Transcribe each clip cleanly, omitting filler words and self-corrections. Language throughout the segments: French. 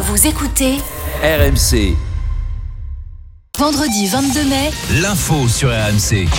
Vous écoutez RMC. Vendredi 22 mai, L'info sur RMC.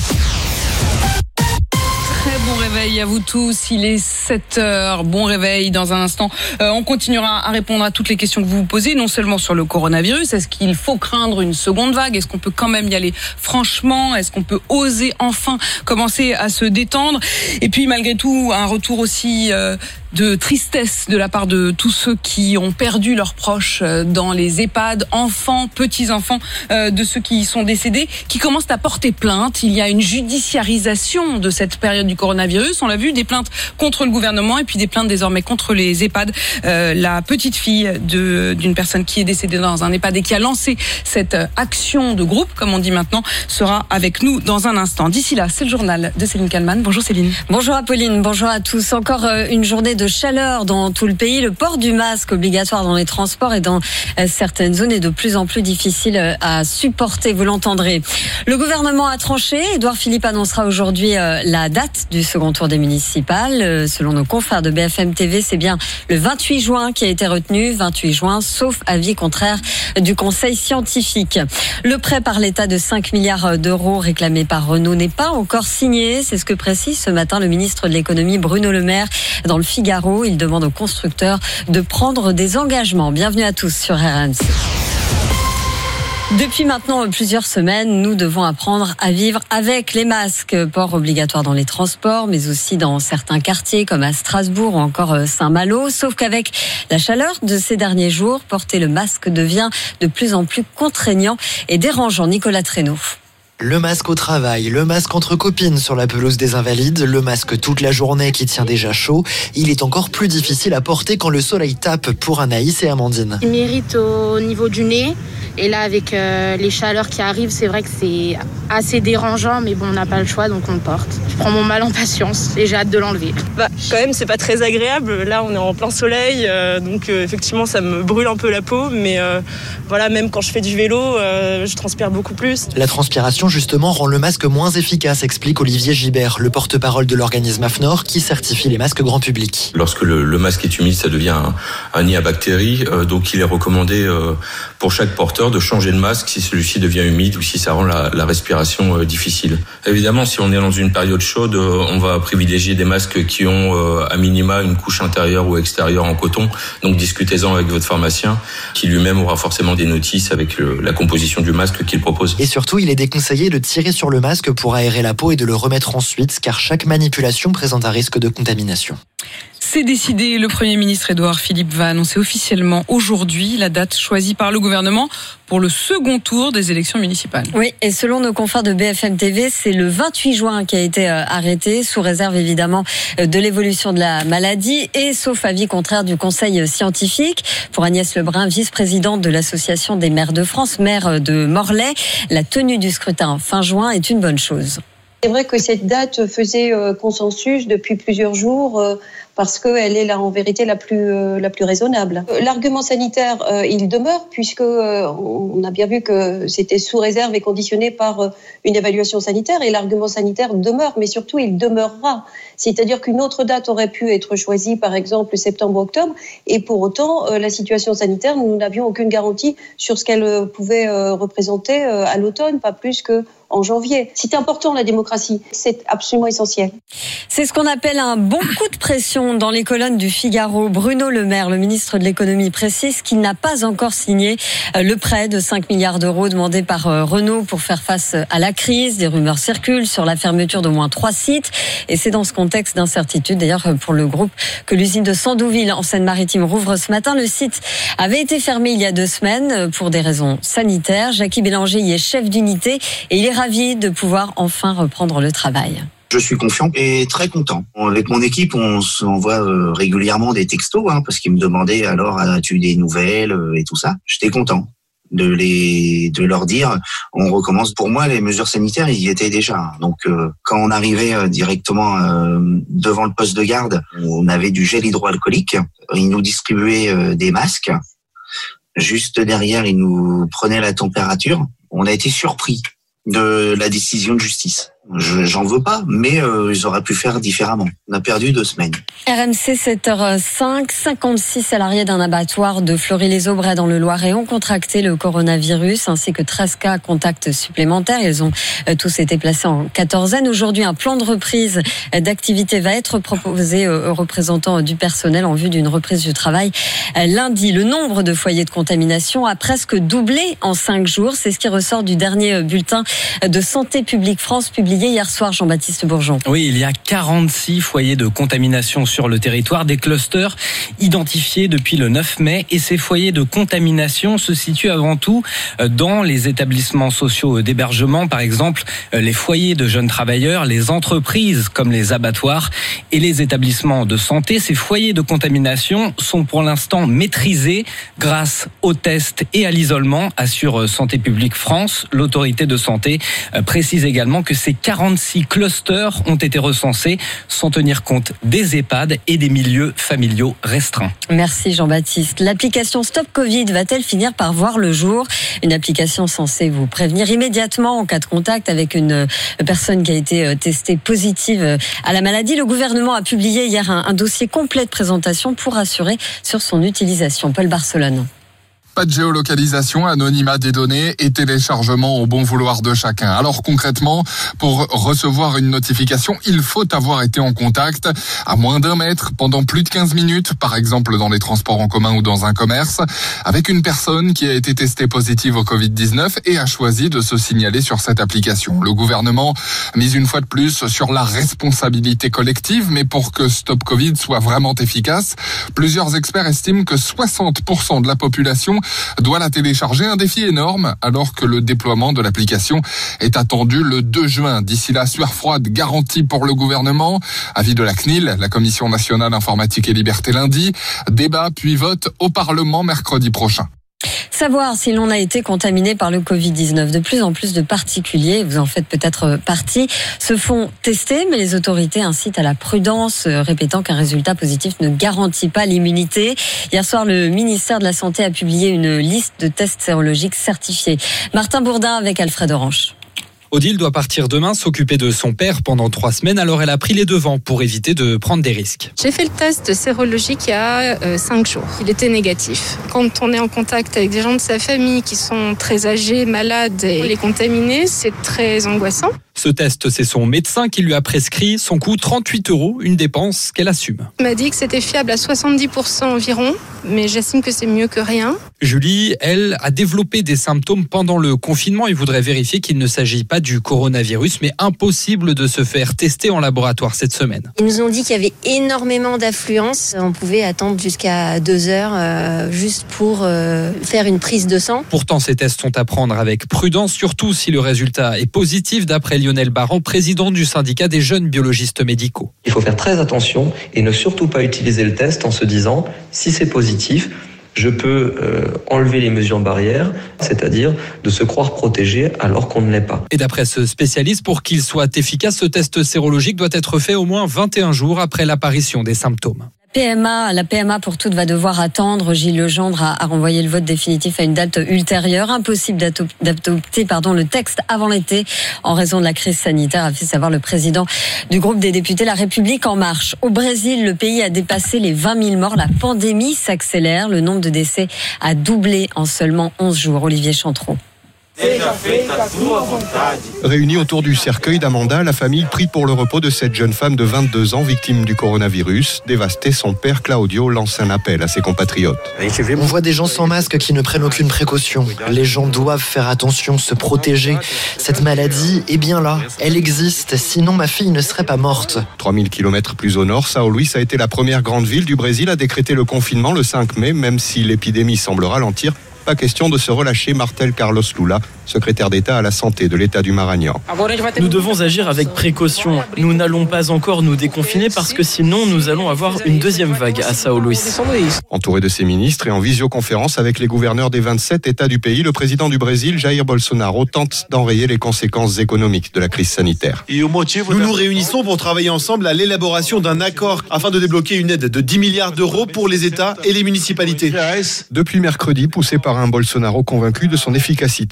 Très bon réveil à vous tous, il est 7h, bon réveil. Dans un instant, on continuera à répondre à toutes les questions que vous vous posez, non seulement sur le coronavirus, est-ce qu'il faut craindre une seconde vague, est-ce qu'on peut quand même y aller franchement, est-ce qu'on peut oser enfin commencer à se détendre, et puis malgré tout un retour aussi de tristesse de la part de tous ceux qui ont perdu leurs proches dans les EHPAD, enfants, petits-enfants de ceux qui sont décédés, qui commencent à porter plainte. Il y a une judiciarisation de cette période du coronavirus. On l'a vu, des plaintes contre le gouvernement et puis des plaintes désormais contre les EHPAD. La petite fille d'une personne qui est décédée dans un EHPAD et qui a lancé cette action de groupe, comme on dit maintenant, sera avec nous dans un instant. D'ici là, c'est le journal de Céline Kallmann. Bonjour Céline. Bonjour Apolline, bonjour à tous. Encore une journée de chaleur dans tout le pays. Le port du masque obligatoire dans les transports et dans certaines zones est de plus en plus difficile à supporter, vous l'entendrez. Le gouvernement a tranché. Édouard Philippe annoncera aujourd'hui la date du second tour des municipales. Selon nos confrères de BFM TV, c'est bien le 28 juin qui a été retenu. 28 juin, sauf avis contraire du Conseil scientifique. Le prêt par l'État de 5 milliards d'euros réclamé par Renault n'est pas encore signé. C'est ce que précise ce matin le ministre de l'économie Bruno Le Maire dans le Figaro. Il demande aux constructeurs de prendre des engagements. Bienvenue à tous sur RMC. Depuis maintenant plusieurs semaines, nous devons apprendre à vivre avec les masques. Port obligatoire dans les transports, mais aussi dans certains quartiers comme à Strasbourg ou encore Saint-Malo. Sauf qu'avec la chaleur de ces derniers jours, porter le masque devient de plus en plus contraignant et dérangeant. Nicolas Traîneau. Le masque au travail, le masque entre copines sur la pelouse des Invalides, le masque toute la journée qui tient déjà chaud. Il est encore plus difficile à porter quand le soleil tape pour Anaïs et Amandine. Il m'irrite au niveau du nez. Et là, avec les chaleurs qui arrivent, c'est vrai que c'est assez dérangeant. Mais bon, on n'a pas le choix, donc on le porte. Je prends mon mal en patience et j'ai hâte de l'enlever. Quand même, c'est pas très agréable. Là, on est en plein soleil. Donc effectivement, ça me brûle un peu la peau. Mais voilà, même quand je fais du vélo, je transpire beaucoup plus. La transpiration, justement, rend le masque moins efficace, explique Olivier Gibert, le porte-parole de l'organisme AFNOR qui certifie les masques grand public. Lorsque le masque est humide, ça devient un nid à bactéries. Donc il est recommandé pour chaque porteur de changer de masque si celui-ci devient humide ou si ça rend la respiration difficile. Évidemment, si on est dans une période chaude, on va privilégier des masques qui ont à minima une couche intérieure ou extérieure en coton. Donc discutez-en avec votre pharmacien qui lui-même aura forcément des notices avec la composition du masque qu'il propose. Et surtout, il est déconseillé de tirer sur le masque pour aérer la peau et de le remettre ensuite, car chaque manipulation présente un risque de contamination. C'est décidé, le Premier ministre Édouard Philippe va annoncer officiellement aujourd'hui la date choisie par le gouvernement pour le second tour des élections municipales. Oui, et selon nos confrères de BFM TV, c'est le 28 juin qui a été arrêté, sous réserve évidemment de l'évolution de la maladie et sauf avis contraire du Conseil scientifique. Pour Agnès Lebrun, vice-présidente de l'Association des maires de France, maire de Morlaix, la tenue du scrutin fin juin est une bonne chose. C'est vrai que cette date faisait consensus depuis plusieurs jours parce qu'elle est là en vérité la plus raisonnable. L'argument sanitaire, il demeure puisque on a bien vu que c'était sous réserve et conditionné par une évaluation sanitaire et l'argument sanitaire demeure, mais surtout il demeurera. C'est-à-dire qu'une autre date aurait pu être choisie, par exemple septembre-octobre, et pour autant la situation sanitaire, nous n'avions aucune garantie sur ce qu'elle pouvait représenter à l'automne, pas plus que en janvier. C'est important la démocratie, c'est absolument essentiel. C'est ce qu'on appelle un bon coup de pression dans les colonnes du Figaro. Bruno Le Maire, le ministre de l'économie, précise qu'il n'a pas encore signé le prêt de 5 milliards d'euros demandé par Renault pour faire face à la crise. Des rumeurs circulent sur la fermeture d'au moins 3 sites et c'est dans ce contexte d'incertitude d'ailleurs pour le groupe que l'usine de Sandouville en Seine-Maritime rouvre ce matin. Le site avait été fermé il y a 2 semaines pour des raisons sanitaires. Jackie Bélanger y est chef d'unité et il est ravi de pouvoir enfin reprendre le travail. Je suis confiant et très content. Avec mon équipe, on s'envoie régulièrement des textos parce qu'ils me demandaient alors as-tu des nouvelles et tout ça. J'étais content de leur dire on recommence. Pour moi, les mesures sanitaires, ils y étaient déjà. Donc quand on arrivait directement devant le poste de garde, on avait du gel hydroalcoolique. Ils nous distribuaient des masques. Juste derrière, ils nous prenaient la température. On a été surpris de la décision de justice. J'en veux pas, mais ils auraient pu faire différemment. On a perdu 2 semaines. RMC 7h05, 56 salariés d'un abattoir de Fleury-les-Aubrais dans le Loiret ont contracté le coronavirus, ainsi que 13 cas contacts supplémentaires. Ils ont tous été placés en quatorzaine. Aujourd'hui, un plan de reprise d'activité va être proposé aux représentants du personnel en vue d'une reprise du travail lundi. Le nombre de foyers de contamination a presque doublé en 5 jours. C'est ce qui ressort du dernier bulletin de Santé publique France publié hier soir, Jean-Baptiste Bourgeon. Oui, il y a 46 foyers de contamination sur le territoire, des clusters identifiés depuis le 9 mai. Et ces foyers de contamination se situent avant tout dans les établissements sociaux d'hébergement, par exemple les foyers de jeunes travailleurs, les entreprises comme les abattoirs et les établissements de santé. Ces foyers de contamination sont pour l'instant maîtrisés grâce aux tests et à l'isolement, assure Santé publique France. L'autorité de santé précise également que ces 46 clusters ont été recensés sans tenir compte des EHPAD et des milieux familiaux restreints. Merci Jean-Baptiste. L'application Stop Covid va-t-elle finir par voir le jour ? Une application censée vous prévenir immédiatement en cas de contact avec une personne qui a été testée positive à la maladie. Le gouvernement a publié hier un dossier complet de présentation pour assurer sur son utilisation. Paul Barcelone. Pas de géolocalisation, anonymat des données et téléchargement au bon vouloir de chacun. Alors concrètement, pour recevoir une notification, il faut avoir été en contact à moins d'1 mètre pendant plus de 15 minutes, par exemple dans les transports en commun ou dans un commerce, avec une personne qui a été testée positive au Covid-19 et a choisi de se signaler sur cette application. Le gouvernement mise une fois de plus sur la responsabilité collective, mais pour que Stop Covid soit vraiment efficace, plusieurs experts estiment que 60% de la population doit la télécharger, un défi énorme alors que le déploiement de l'application est attendu le 2 juin. D'ici là, sueur froide garantie pour le gouvernement. Avis de la CNIL, la Commission nationale informatique et liberté lundi. Débat puis vote au Parlement mercredi prochain. Savoir si l'on a été contaminé par le Covid-19. De plus en plus de particuliers, vous en faites peut-être partie, se font tester, mais les autorités incitent à la prudence, répétant qu'un résultat positif ne garantit pas l'immunité. Hier soir, le ministère de la Santé a publié une liste de tests sérologiques certifiés. Martin Bourdin avec Alfred Orange. Odile doit partir demain s'occuper de son père pendant 3 semaines, alors elle a pris les devants pour éviter de prendre des risques. J'ai fait le test sérologique il y a 5 jours. Il était négatif. Quand on est en contact avec des gens de sa famille qui sont très âgés, malades et les contaminés, c'est très angoissant. Ce test, c'est son médecin qui lui a prescrit. Son coût, 38 €, une dépense qu'elle assume. Il m'a dit que c'était fiable à 70% environ, mais j'estime que c'est mieux que rien. Julie, elle, a développé des symptômes pendant le confinement et voudrait vérifier qu'il ne s'agit pas du coronavirus, mais impossible de se faire tester en laboratoire cette semaine. Ils nous ont dit qu'il y avait énormément d'affluence. On pouvait attendre jusqu'à 2 heures juste pour faire une prise de sang. Pourtant, ces tests sont à prendre avec prudence, surtout si le résultat est positif, d'après Lionel Barran, président du syndicat des jeunes biologistes médicaux. Il faut faire très attention et ne surtout pas utiliser le test en se disant si c'est positif, je peux enlever les mesures barrières, c'est-à-dire de se croire protégé alors qu'on ne l'est pas. Et d'après ce spécialiste, pour qu'il soit efficace, ce test sérologique doit être fait au moins 21 jours après l'apparition des symptômes. La PMA pour toutes va devoir attendre. Gilles Legendre a renvoyé le vote définitif à une date ultérieure. Impossible d'adopter le texte avant l'été en raison de la crise sanitaire, a fait savoir le président du groupe des députés La République En Marche. Au Brésil, le pays a dépassé les 20 000 morts. La pandémie s'accélère. Le nombre de décès a doublé en seulement 11 jours. Olivier Chantreau. Réunis autour du cercueil d'Amanda, la famille prie pour le repos de cette jeune femme de 22 ans victime du coronavirus. Dévasté, son père Claudio lance un appel à ses compatriotes. On voit des gens sans masque qui ne prennent aucune précaution. Les gens doivent faire attention, se protéger. Cette maladie est bien là, elle existe, sinon ma fille ne serait pas morte. 3000 km plus au nord, São Luís a été la première grande ville du Brésil à décréter le confinement le 5 mai, même si l'épidémie semble ralentir. Pas question de se relâcher, martèle Carlos Lula, secrétaire d'État à la santé de l'État du Maranhão. Nous devons agir avec précaution. Nous n'allons pas encore nous déconfiner parce que sinon nous allons avoir une deuxième vague à São Luís. Entouré de ses ministres et en visioconférence avec les gouverneurs des 27 États du pays, le président du Brésil, Jair Bolsonaro, tente d'enrayer les conséquences économiques de la crise sanitaire. Nous nous réunissons pour travailler ensemble à l'élaboration d'un accord afin de débloquer une aide de 10 milliards d'euros pour les États et les municipalités. Depuis mercredi, poussé par un Bolsonaro convaincu de son efficacité, le ministère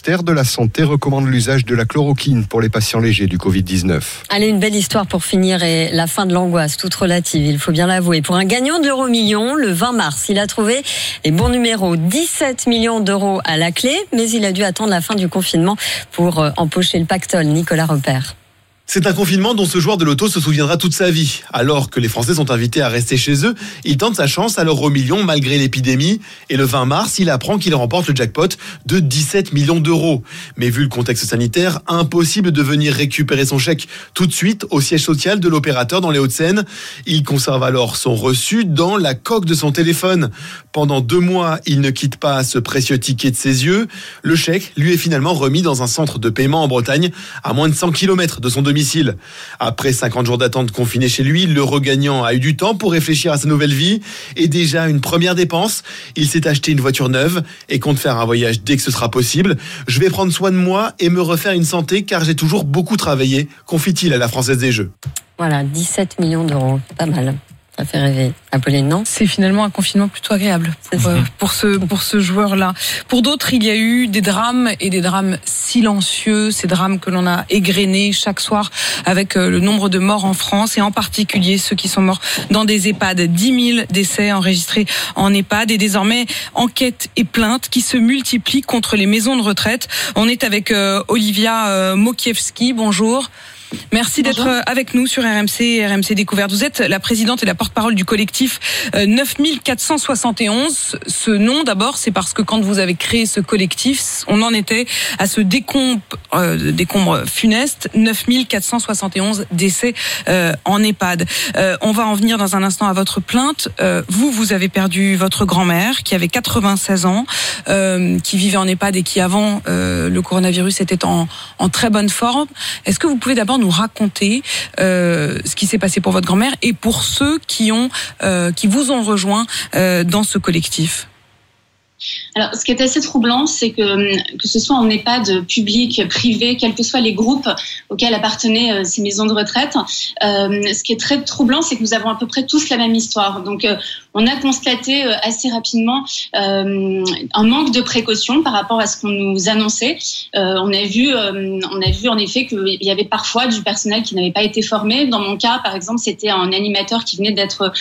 ministère de la Santé recommande l'usage de la chloroquine pour les patients légers du Covid-19. Allez, une belle histoire pour finir et la fin de l'angoisse, toute relative, il faut bien l'avouer. Pour un gagnant de l'euro-million, le 20 mars, il a trouvé les bons numéros, 17 millions d'euros à la clé, mais il a dû attendre la fin du confinement pour empocher le pactole. Nicolas Repère. C'est un confinement dont ce joueur de loto se souviendra toute sa vie. Alors que les Français sont invités à rester chez eux, il tente sa chance à l'euro-million malgré l'épidémie. Et le 20 mars, il apprend qu'il remporte le jackpot de 17 millions d'euros. Mais vu le contexte sanitaire, impossible de venir récupérer son chèque tout de suite au siège social de l'opérateur dans les Hauts-de-Seine. Il conserve alors son reçu dans la coque de son téléphone. Pendant 2 mois, il ne quitte pas ce précieux ticket de ses yeux. Le chèque lui est finalement remis dans un centre de paiement en Bretagne, à moins de 100 km de son domicile. Après 50 jours d'attente confiné chez lui, le regagnant a eu du temps pour réfléchir à sa nouvelle vie et déjà une première dépense. Il s'est acheté une voiture neuve et compte faire un voyage dès que ce sera possible. Je vais prendre soin de moi et me refaire une santé car j'ai toujours beaucoup travaillé, confie-t-il à la Française des Jeux. Voilà, 17 millions d'euros, pas mal. Ça fait rêver. Apolline, non ? C'est finalement un confinement plutôt agréable pour ce joueur-là. Pour d'autres, il y a eu des drames et des drames silencieux, ces drames que l'on a égrenés chaque soir avec le nombre de morts en France et en particulier ceux qui sont morts dans des EHPAD. 10 000 décès enregistrés en EHPAD et désormais enquêtes et plaintes qui se multiplient contre les maisons de retraite. On est avec Olivia Mokiewski. Bonjour. Merci d'être avec nous sur RMC Découverte. Vous êtes la présidente et la porte-parole du collectif 9471. Ce nom, d'abord, c'est parce que quand vous avez créé ce collectif, on en était à ce décombre funeste, 9471 décès en EHPAD. On va en venir dans un instant à votre plainte. Vous avez perdu votre grand-mère qui avait 96 ans, qui vivait en EHPAD et qui, avant le coronavirus, était en très bonne forme. Est-ce que vous pouvez d'abord nous raconter ce qui s'est passé pour votre grand-mère et pour ceux qui vous ont rejoint dans ce collectif? Alors, ce qui est assez troublant, c'est que ce soit en EHPAD public, privé, quels que soient les groupes auxquels appartenaient ces maisons de retraite, ce qui est très troublant, c'est que nous avons à peu près tous la même histoire. Donc, on a constaté assez rapidement un manque de précaution par rapport à ce qu'on nous annonçait. On a vu en effet qu'il y avait parfois du personnel qui n'avait pas été formé. Dans mon cas, par exemple, c'était un animateur qui venait d'être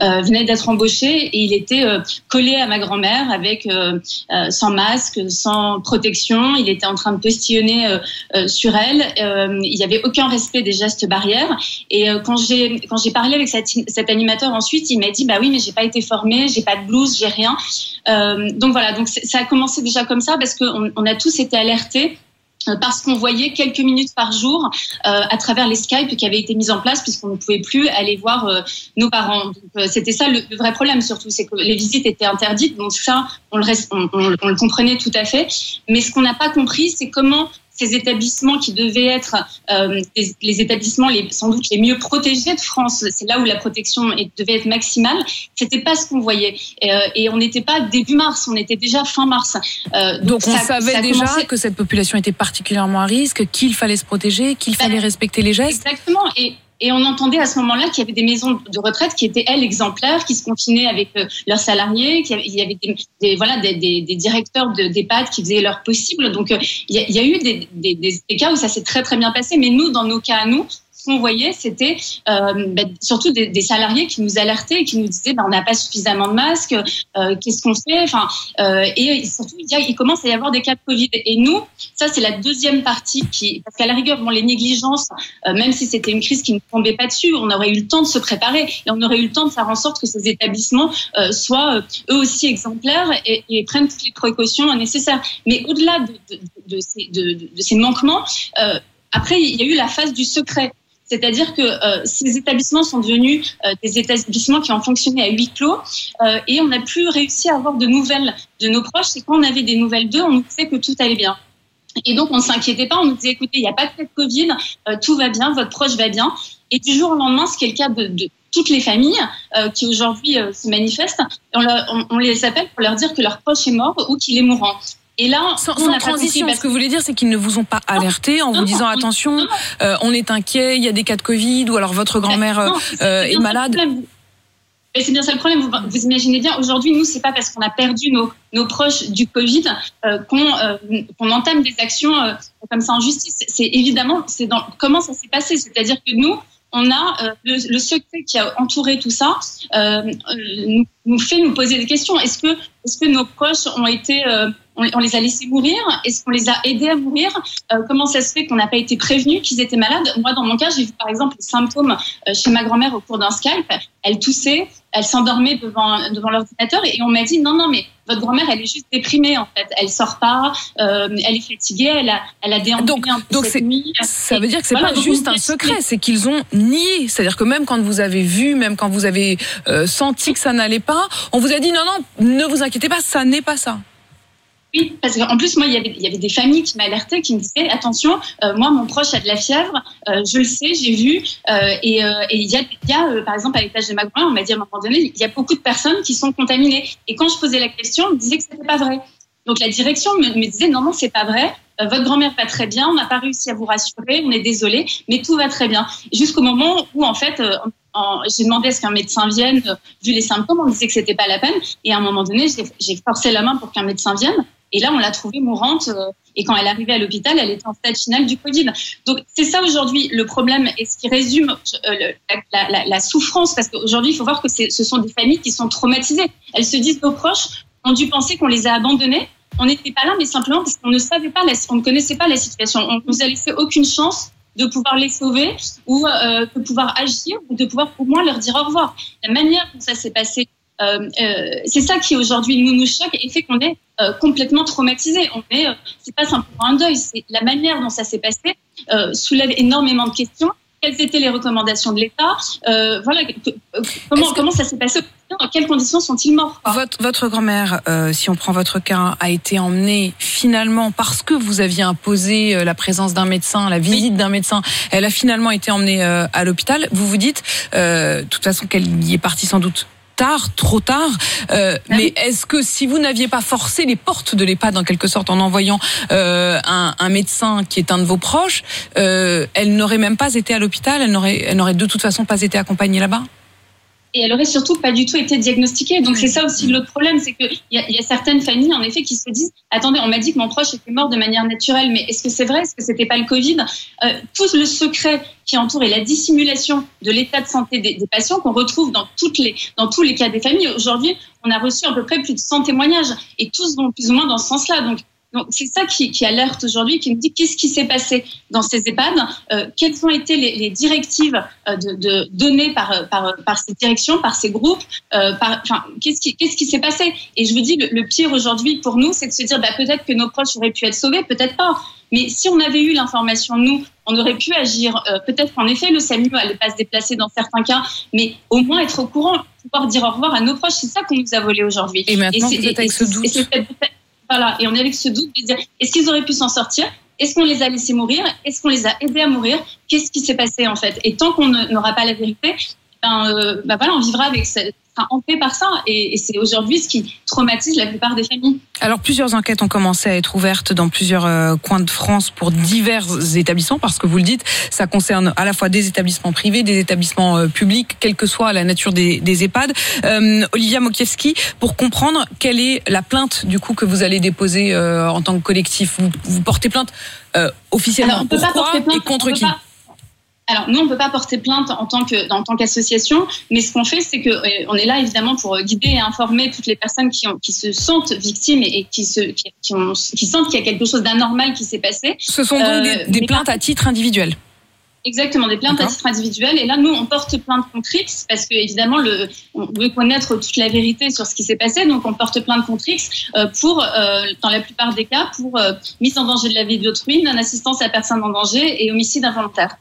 embauché et il était collé à ma grand-mère avec sans masque, sans protection. Il était en train de postillonner sur elle. Il n'y avait aucun respect des gestes barrières. Et quand j'ai parlé avec cet animateur ensuite, il m'a dit bah oui, mais j'ai pas été formée, j'ai pas de blouse, j'ai rien. Donc voilà, donc ça a commencé déjà comme ça parce qu'on a tous été alertés. Parce qu'on voyait quelques minutes par jour à travers les Skype qui avaient été mises en place puisqu'on ne pouvait plus aller voir nos parents. Donc, c'était ça le vrai problème surtout, c'est que les visites étaient interdites. Donc ça, on le comprenait tout à fait. Mais ce qu'on n'a pas compris, c'est comment ces établissements qui devaient être les établissements sans doute les mieux protégés de France, c'est là où la protection devait être maximale, c'était pas ce qu'on voyait. Et on n'était pas début mars, on était déjà fin mars. Donc on savait déjà que cette population était particulièrement à risque, qu'il fallait se protéger, qu'il fallait respecter les gestes. Exactement. Et on entendait à ce moment-là qu'il y avait des maisons de retraite qui étaient, elles, exemplaires, qui se confinaient avec leurs salariés, qu'il y avait des directeurs d'EHPAD qui faisaient leur possible. Donc, il y a eu des cas où ça s'est très, très bien passé. Mais nous, dans nos cas à nous, ce qu'on voyait, c'était surtout des salariés qui nous alertaient et qui nous disaient on n'a pas suffisamment de masques, qu'est-ce qu'on fait, et surtout il commence à y avoir des cas de Covid. Et nous, ça c'est la deuxième partie parce qu'à la rigueur, les négligences, même si c'était une crise qui ne tombait pas dessus, on aurait eu le temps de se préparer et on aurait eu le temps de faire en sorte que ces établissements soient eux aussi exemplaires et prennent toutes les précautions nécessaires. Mais au-delà de ces manquements, après il y a eu la phase du secret. C'est-à-dire que ces établissements sont devenus des établissements qui ont fonctionné à huis clos et on n'a plus réussi à avoir de nouvelles de nos proches. Et quand on avait des nouvelles d'eux, on nous disait que tout allait bien. Et donc, on ne s'inquiétait pas. On nous disait, écoutez, il n'y a pas de cas de Covid, tout va bien, votre proche va bien. Et du jour au lendemain, ce qui est le cas de toutes les familles qui aujourd'hui se manifestent, on les appelle pour leur dire que leur proche est mort ou qu'il est mourant. Et là, sans transition, ce que vous voulez dire, c'est qu'ils ne vous ont pas alerté en vous disant attention, on est inquiet, il y a des cas de Covid ou alors votre grand-mère est malade. Mais c'est bien ça le problème. Vous imaginez bien, aujourd'hui, nous, c'est pas parce qu'on a perdu nos proches du Covid qu'on entame des actions comme ça en justice. C'est évidemment, comment ça s'est passé. C'est-à-dire que nous, on a le secret qui a entouré tout ça nous fait nous poser des questions. Est-ce que nos proches ont été on les a laissés mourir? Est-ce qu'on les a aidés à mourir? Comment ça se fait qu'on n'a pas été prévenus qu'ils étaient malades? Moi, dans mon cas, j'ai vu par exemple les symptômes chez ma grand-mère au cours d'un Skype. Elle toussait, elle s'endormait devant l'ordinateur et on m'a dit non, mais votre grand-mère, elle est juste déprimée en fait. Elle sort pas, elle est fatiguée, elle a déambulé un peu cette nuit. Ça veut dire que c'est pas juste un secret, c'est qu'ils ont nié. C'est-à-dire que même quand vous avez vu, même quand vous avez senti que ça n'allait pas, on vous a dit non, ne vous inquiétez pas, ça n'est pas ça. Oui, parce qu'en plus, moi, il y avait des familles qui m'alertaient, qui me disaient attention, moi, mon proche a de la fièvre, je le sais, j'ai vu, et il y a par exemple, à l'étage de ma grand-mère, on m'a dit à un moment donné, il y a beaucoup de personnes qui sont contaminées. Et quand je posais la question, on me disait que c'était pas vrai. Donc la direction me disait non, c'est pas vrai. Votre grand-mère va très bien, on n'a pas réussi à vous rassurer, on est désolé, mais tout va très bien. Jusqu'au moment où en fait, j'ai demandé à ce qu'un médecin vienne, vu les symptômes, on me disait que c'était pas la peine. Et à un moment donné, j'ai forcé la main pour qu'un médecin vienne. Et là, on l'a trouvée mourante. Et quand elle arrivait à l'hôpital, elle était en stade final du Covid. Donc, c'est ça aujourd'hui le problème et ce qui résume la souffrance. Parce qu'aujourd'hui, il faut voir que ce sont des familles qui sont traumatisées. Elles se disent, nos proches ont dû penser qu'on les a abandonnés. On n'était pas là, mais simplement parce qu'on ne savait pas, on ne connaissait pas la situation. On ne nous a laissé aucune chance de pouvoir les sauver ou de pouvoir agir ou de pouvoir au moins leur dire au revoir. La manière dont ça s'est passé, c'est ça qui aujourd'hui nous choque et fait qu'on est complètement traumatisé. C'est pas simplement un deuil, c'est la manière dont ça s'est passé soulève énormément de questions. Quelles étaient les recommandations de l'État? Comment ça s'est passé? Dans quelles conditions sont-ils morts? Votre grand-mère, si on prend votre cas, a été emmenée finalement parce que vous aviez imposé la présence d'un médecin, la visite d'un médecin. Elle a finalement été emmenée à l'hôpital. Vous vous dites, de toute façon, qu'elle y est partie sans doute trop tard. Mais est-ce que si vous n'aviez pas forcé les portes de l'EHPAD en quelque sorte en envoyant un médecin qui est un de vos proches, elle n'aurait même pas été à l'hôpital, elle n'aurait de toute façon pas été accompagnée là-bas? Et elle aurait surtout pas du tout été diagnostiquée. Donc c'est ça aussi l'autre problème, c'est que il y a certaines familles en effet qui se disent attendez, on m'a dit que mon proche était mort de manière naturelle, mais est-ce que c'est vrai? Est-ce que c'était pas le Covid? Tout le secret qui entoure et la dissimulation de l'état de santé des patients qu'on retrouve dans tous les cas des familles. Aujourd'hui, on a reçu à peu près plus de 100 témoignages et tous vont plus ou moins dans ce sens-là. Donc c'est ça qui alerte aujourd'hui, qui nous dit qu'est-ce qui s'est passé dans ces EHPAD, quelles ont été les directives données par ces directions, par ces groupes, qu'est-ce qui s'est passé? Et je vous dis, le pire aujourd'hui pour nous, c'est de se dire peut-être que nos proches auraient pu être sauvés, peut-être pas. Mais si on avait eu l'information, nous, on aurait pu agir. Peut-être qu'en effet, le SAMU n'allait pas se déplacer dans certains cas, mais au moins être au courant, pouvoir dire au revoir à nos proches, c'est ça qu'on nous a volé aujourd'hui. Et maintenant, vous êtes avec ce doute. Voilà, et on est avec ce doute de dire est-ce qu'ils auraient pu s'en sortir? Est-ce qu'on les a laissés mourir? Est-ce qu'on les a aidés à mourir? Qu'est-ce qui s'est passé en fait? Et tant qu'on n'aura pas la vérité, on vivra avec hanté par ça, et c'est aujourd'hui ce qui traumatise la plupart des familles. Alors plusieurs enquêtes ont commencé à être ouvertes dans plusieurs coins de France pour divers établissements, parce que vous le dites, ça concerne à la fois des établissements privés, des établissements publics, quelle que soit la nature des EHPAD. Olivia Mokiewski, pour comprendre quelle est la plainte du coup que vous allez déposer en tant que collectif, vous portez plainte officiellement. Alors, on peut pas porter plainte, et contre qui? Alors, nous, on ne peut pas porter plainte en tant qu'association, mais ce qu'on fait, c'est qu'on est là, évidemment, pour guider et informer toutes les personnes qui se sentent victimes et qui sentent qu'il y a quelque chose d'anormal qui s'est passé. Ce sont donc des plaintes à titre individuel? Exactement, des plaintes à titre individuel. Et là, nous, on porte plainte contre X parce que, évidemment, on veut connaître toute la vérité sur ce qui s'est passé. Donc, on porte plainte contre X dans la plupart des cas, pour mise en danger de la vie d'autrui, non-assistance à personne en danger et homicide involontaire.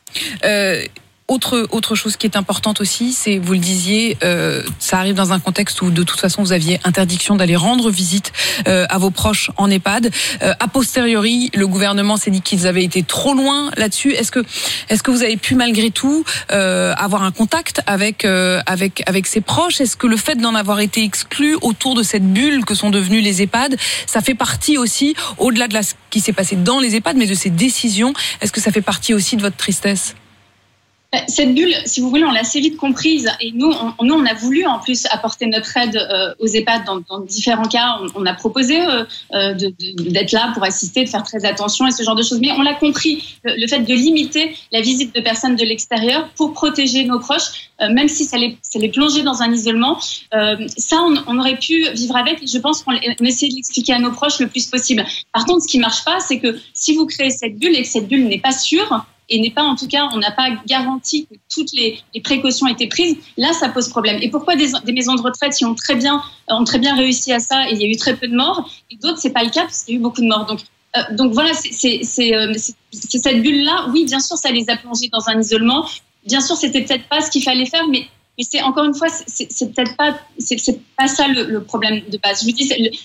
Autre chose qui est importante aussi, c'est, vous le disiez, ça arrive dans un contexte où de toute façon vous aviez interdiction d'aller rendre visite à vos proches en EHPAD. A posteriori, le gouvernement s'est dit qu'ils avaient été trop loin là-dessus. Est-ce que vous avez pu malgré tout avoir un contact avec ses proches? Est-ce que le fait d'en avoir été exclu autour de cette bulle que sont devenus les EHPAD, ça fait partie aussi, au-delà de ce qui s'est passé dans les EHPAD, mais de ces décisions, est-ce que ça fait partie aussi de votre tristesse? Cette bulle, si vous voulez, on l'a assez vite comprise. Et nous, on a voulu en plus apporter notre aide aux EHPAD dans différents cas. On a proposé d'être là pour assister, de faire très attention et ce genre de choses. Mais on l'a compris, le fait de limiter la visite de personnes de l'extérieur pour protéger nos proches, même si ça les plongeait dans un isolement. Ça, on aurait pu vivre avec. Et je pense qu'on essayait de l'expliquer à nos proches le plus possible. Par contre, ce qui marche pas, c'est que si vous créez cette bulle et que cette bulle n'est pas sûre, et n'est pas, en tout cas, on n'a pas garanti que toutes les précautions étaient prises, là, ça pose problème. Et pourquoi des maisons de retraite qui ont très bien réussi à ça et il y a eu très peu de morts, et d'autres, c'est pas le cas parce qu'il y a eu beaucoup de morts. Donc voilà, c'est cette bulle-là, oui, bien sûr, ça les a plongés dans un isolement. Bien sûr, c'était peut-être pas ce qu'il fallait faire, mais c'est encore une fois, c'est peut-être pas, c'est pas ça le problème de base. Je vous dis,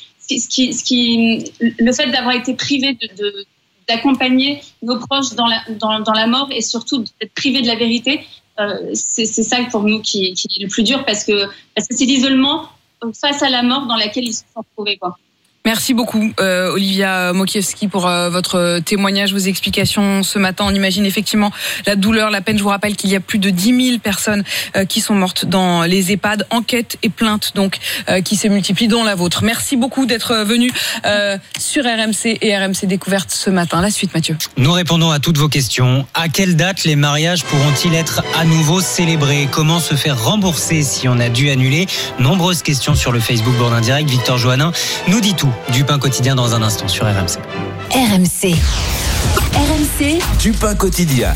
le fait d'avoir été privé d'accompagner nos proches dans la mort et surtout d'être privés de la vérité, c'est ça pour nous qui est le plus dur parce que c'est l'isolement face à la mort dans laquelle ils se sont retrouvés, quoi. Merci beaucoup, Olivia Mokiewski, pour votre témoignage, vos explications ce matin. On imagine effectivement la douleur, la peine. Je vous rappelle qu'il y a plus de 10 000 personnes qui sont mortes dans les EHPAD. Enquête et plainte donc qui se multiplient, dont la vôtre. Merci beaucoup d'être venu sur RMC et RMC Découverte ce matin. La suite, Mathieu. Nous répondons à toutes vos questions. À quelle date les mariages pourront-ils être à nouveau célébrés? Comment se faire rembourser si on a dû annuler? Nombreuses questions sur le Facebook Bourdin Direct. Victor Joannin nous dit tout. Du pain quotidien dans un instant sur RMC. RMC. Du pain quotidien.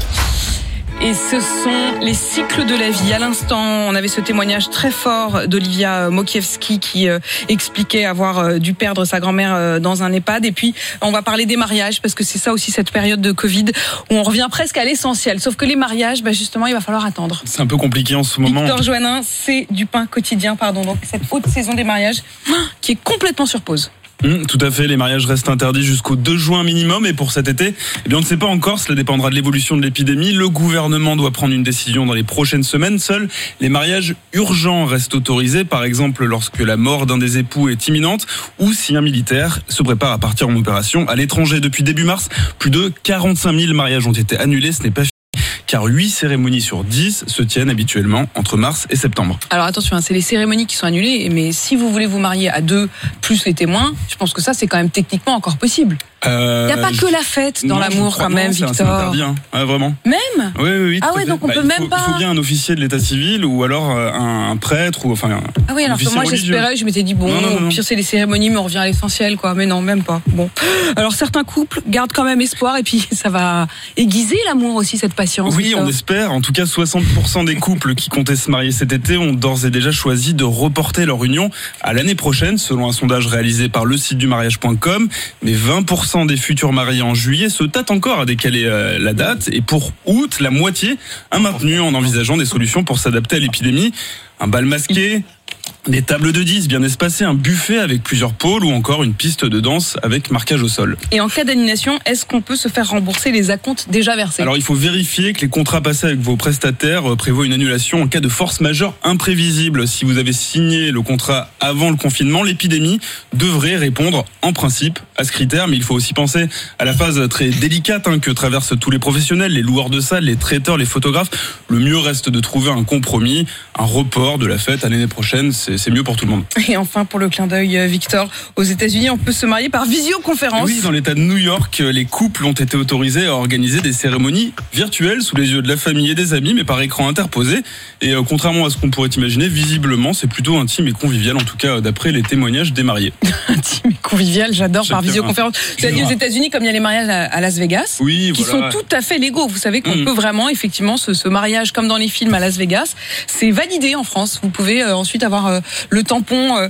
Et ce sont les cycles de la vie. À l'instant, on avait ce témoignage très fort d'Olivia Mokiewski qui expliquait avoir dû perdre sa grand-mère dans un EHPAD. Et puis, on va parler des mariages parce que c'est ça aussi cette période de Covid où on revient presque à l'essentiel. Sauf que les mariages, justement, il va falloir attendre. C'est un peu compliqué en ce moment. Victor Joannin, c'est du pain quotidien, donc cette haute saison des mariages qui est complètement sur pause. Tout à fait, les mariages restent interdits jusqu'au 2 juin minimum et pour cet été, on ne sait pas encore, cela dépendra de l'évolution de l'épidémie. Le gouvernement doit prendre une décision dans les prochaines semaines. Seuls les mariages urgents restent autorisés, par exemple lorsque la mort d'un des époux est imminente ou si un militaire se prépare à partir en opération à l'étranger. Depuis début mars, plus de 45 000 mariages ont été annulés, ce n'est pas car 8 cérémonies sur 10 se tiennent habituellement entre mars et septembre. Alors attention, c'est les cérémonies qui sont annulées, mais si vous voulez vous marier à 2 plus les témoins, je pense que ça c'est quand même techniquement encore possible. Il n'y a pas que la fête dans l'amour quand même, Victor. C'est interdit, hein. Vraiment. Même ? Oui. Ah ouais, donc on peut même pas. Il faut bien un officier de l'état civil ou alors un prêtre ou enfin. Ah oui, alors que moi j'espérais, je m'étais dit au pire c'est les cérémonies, mais on revient à l'essentiel, quoi. Mais non, même pas. Bon. Alors certains couples gardent quand même espoir et puis ça va aiguiser l'amour aussi, cette patience. Oui, on espère. En tout cas, 60% des couples qui comptaient se marier cet été ont d'ores et déjà choisi de reporter leur union à l'année prochaine, selon un sondage réalisé par le site du mariage.com. Mais 20% des futurs mariés en juillet se tâtent encore à décaler la date. Et pour août, la moitié a maintenu en envisageant des solutions pour s'adapter à l'épidémie. Un bal masqué, des tables de 10 bien espacées, un buffet avec plusieurs pôles ou encore une piste de danse avec marquage au sol. Et en cas d'annulation, est-ce qu'on peut se faire rembourser les acomptes déjà versés ? Alors il faut vérifier que les contrats passés avec vos prestataires prévoient une annulation en cas de force majeure imprévisible. Si vous avez signé le contrat avant le confinement, l'épidémie devrait répondre en principe à ce critère. Mais il faut aussi penser à la phase très délicate que traversent tous les professionnels, les loueurs de salles, les traiteurs, les photographes. Le mieux reste de trouver un compromis, un report de la fête à l'année prochaine. C'est mieux pour tout le monde. Et enfin, pour le clin d'œil, Victor, aux États-Unis, on peut se marier par visioconférence. Oui, dans l'État de New York, les couples ont été autorisés à organiser des cérémonies virtuelles sous les yeux de la famille et des amis, mais par écran interposé. Et contrairement à ce qu'on pourrait imaginer, visiblement, c'est plutôt intime et convivial, en tout cas d'après les témoignages des mariés. Intime et convivial, j'adore par visioconférence. Tu as dit aux États-Unis, comme il y a les mariages à Las Vegas, qui sont tout à fait légaux. Vous savez qu'on peut vraiment, effectivement, ce mariage comme dans les films à Las Vegas, c'est validé en France. Vous pouvez ensuite avoir le tampon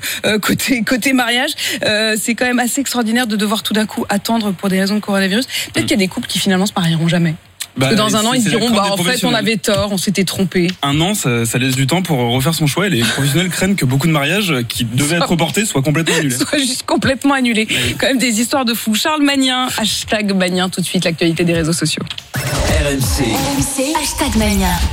côté mariage. C'est quand même assez extraordinaire de devoir tout d'un coup attendre pour des raisons de coronavirus. Peut-être qu'il y a des couples qui finalement se marieront jamais. Parce que dans un an, ils se diront, en fait, on avait tort, on s'était trompé. Un an, ça laisse du temps pour refaire son choix. Et les professionnels craignent que beaucoup de mariages qui devaient être reportés soient complètement annulés. Soit juste complètement annulés. Quand même des histoires de fous. Charles Magnin, #Magnin, tout de suite l'actualité des réseaux sociaux. RMC. #Magnin.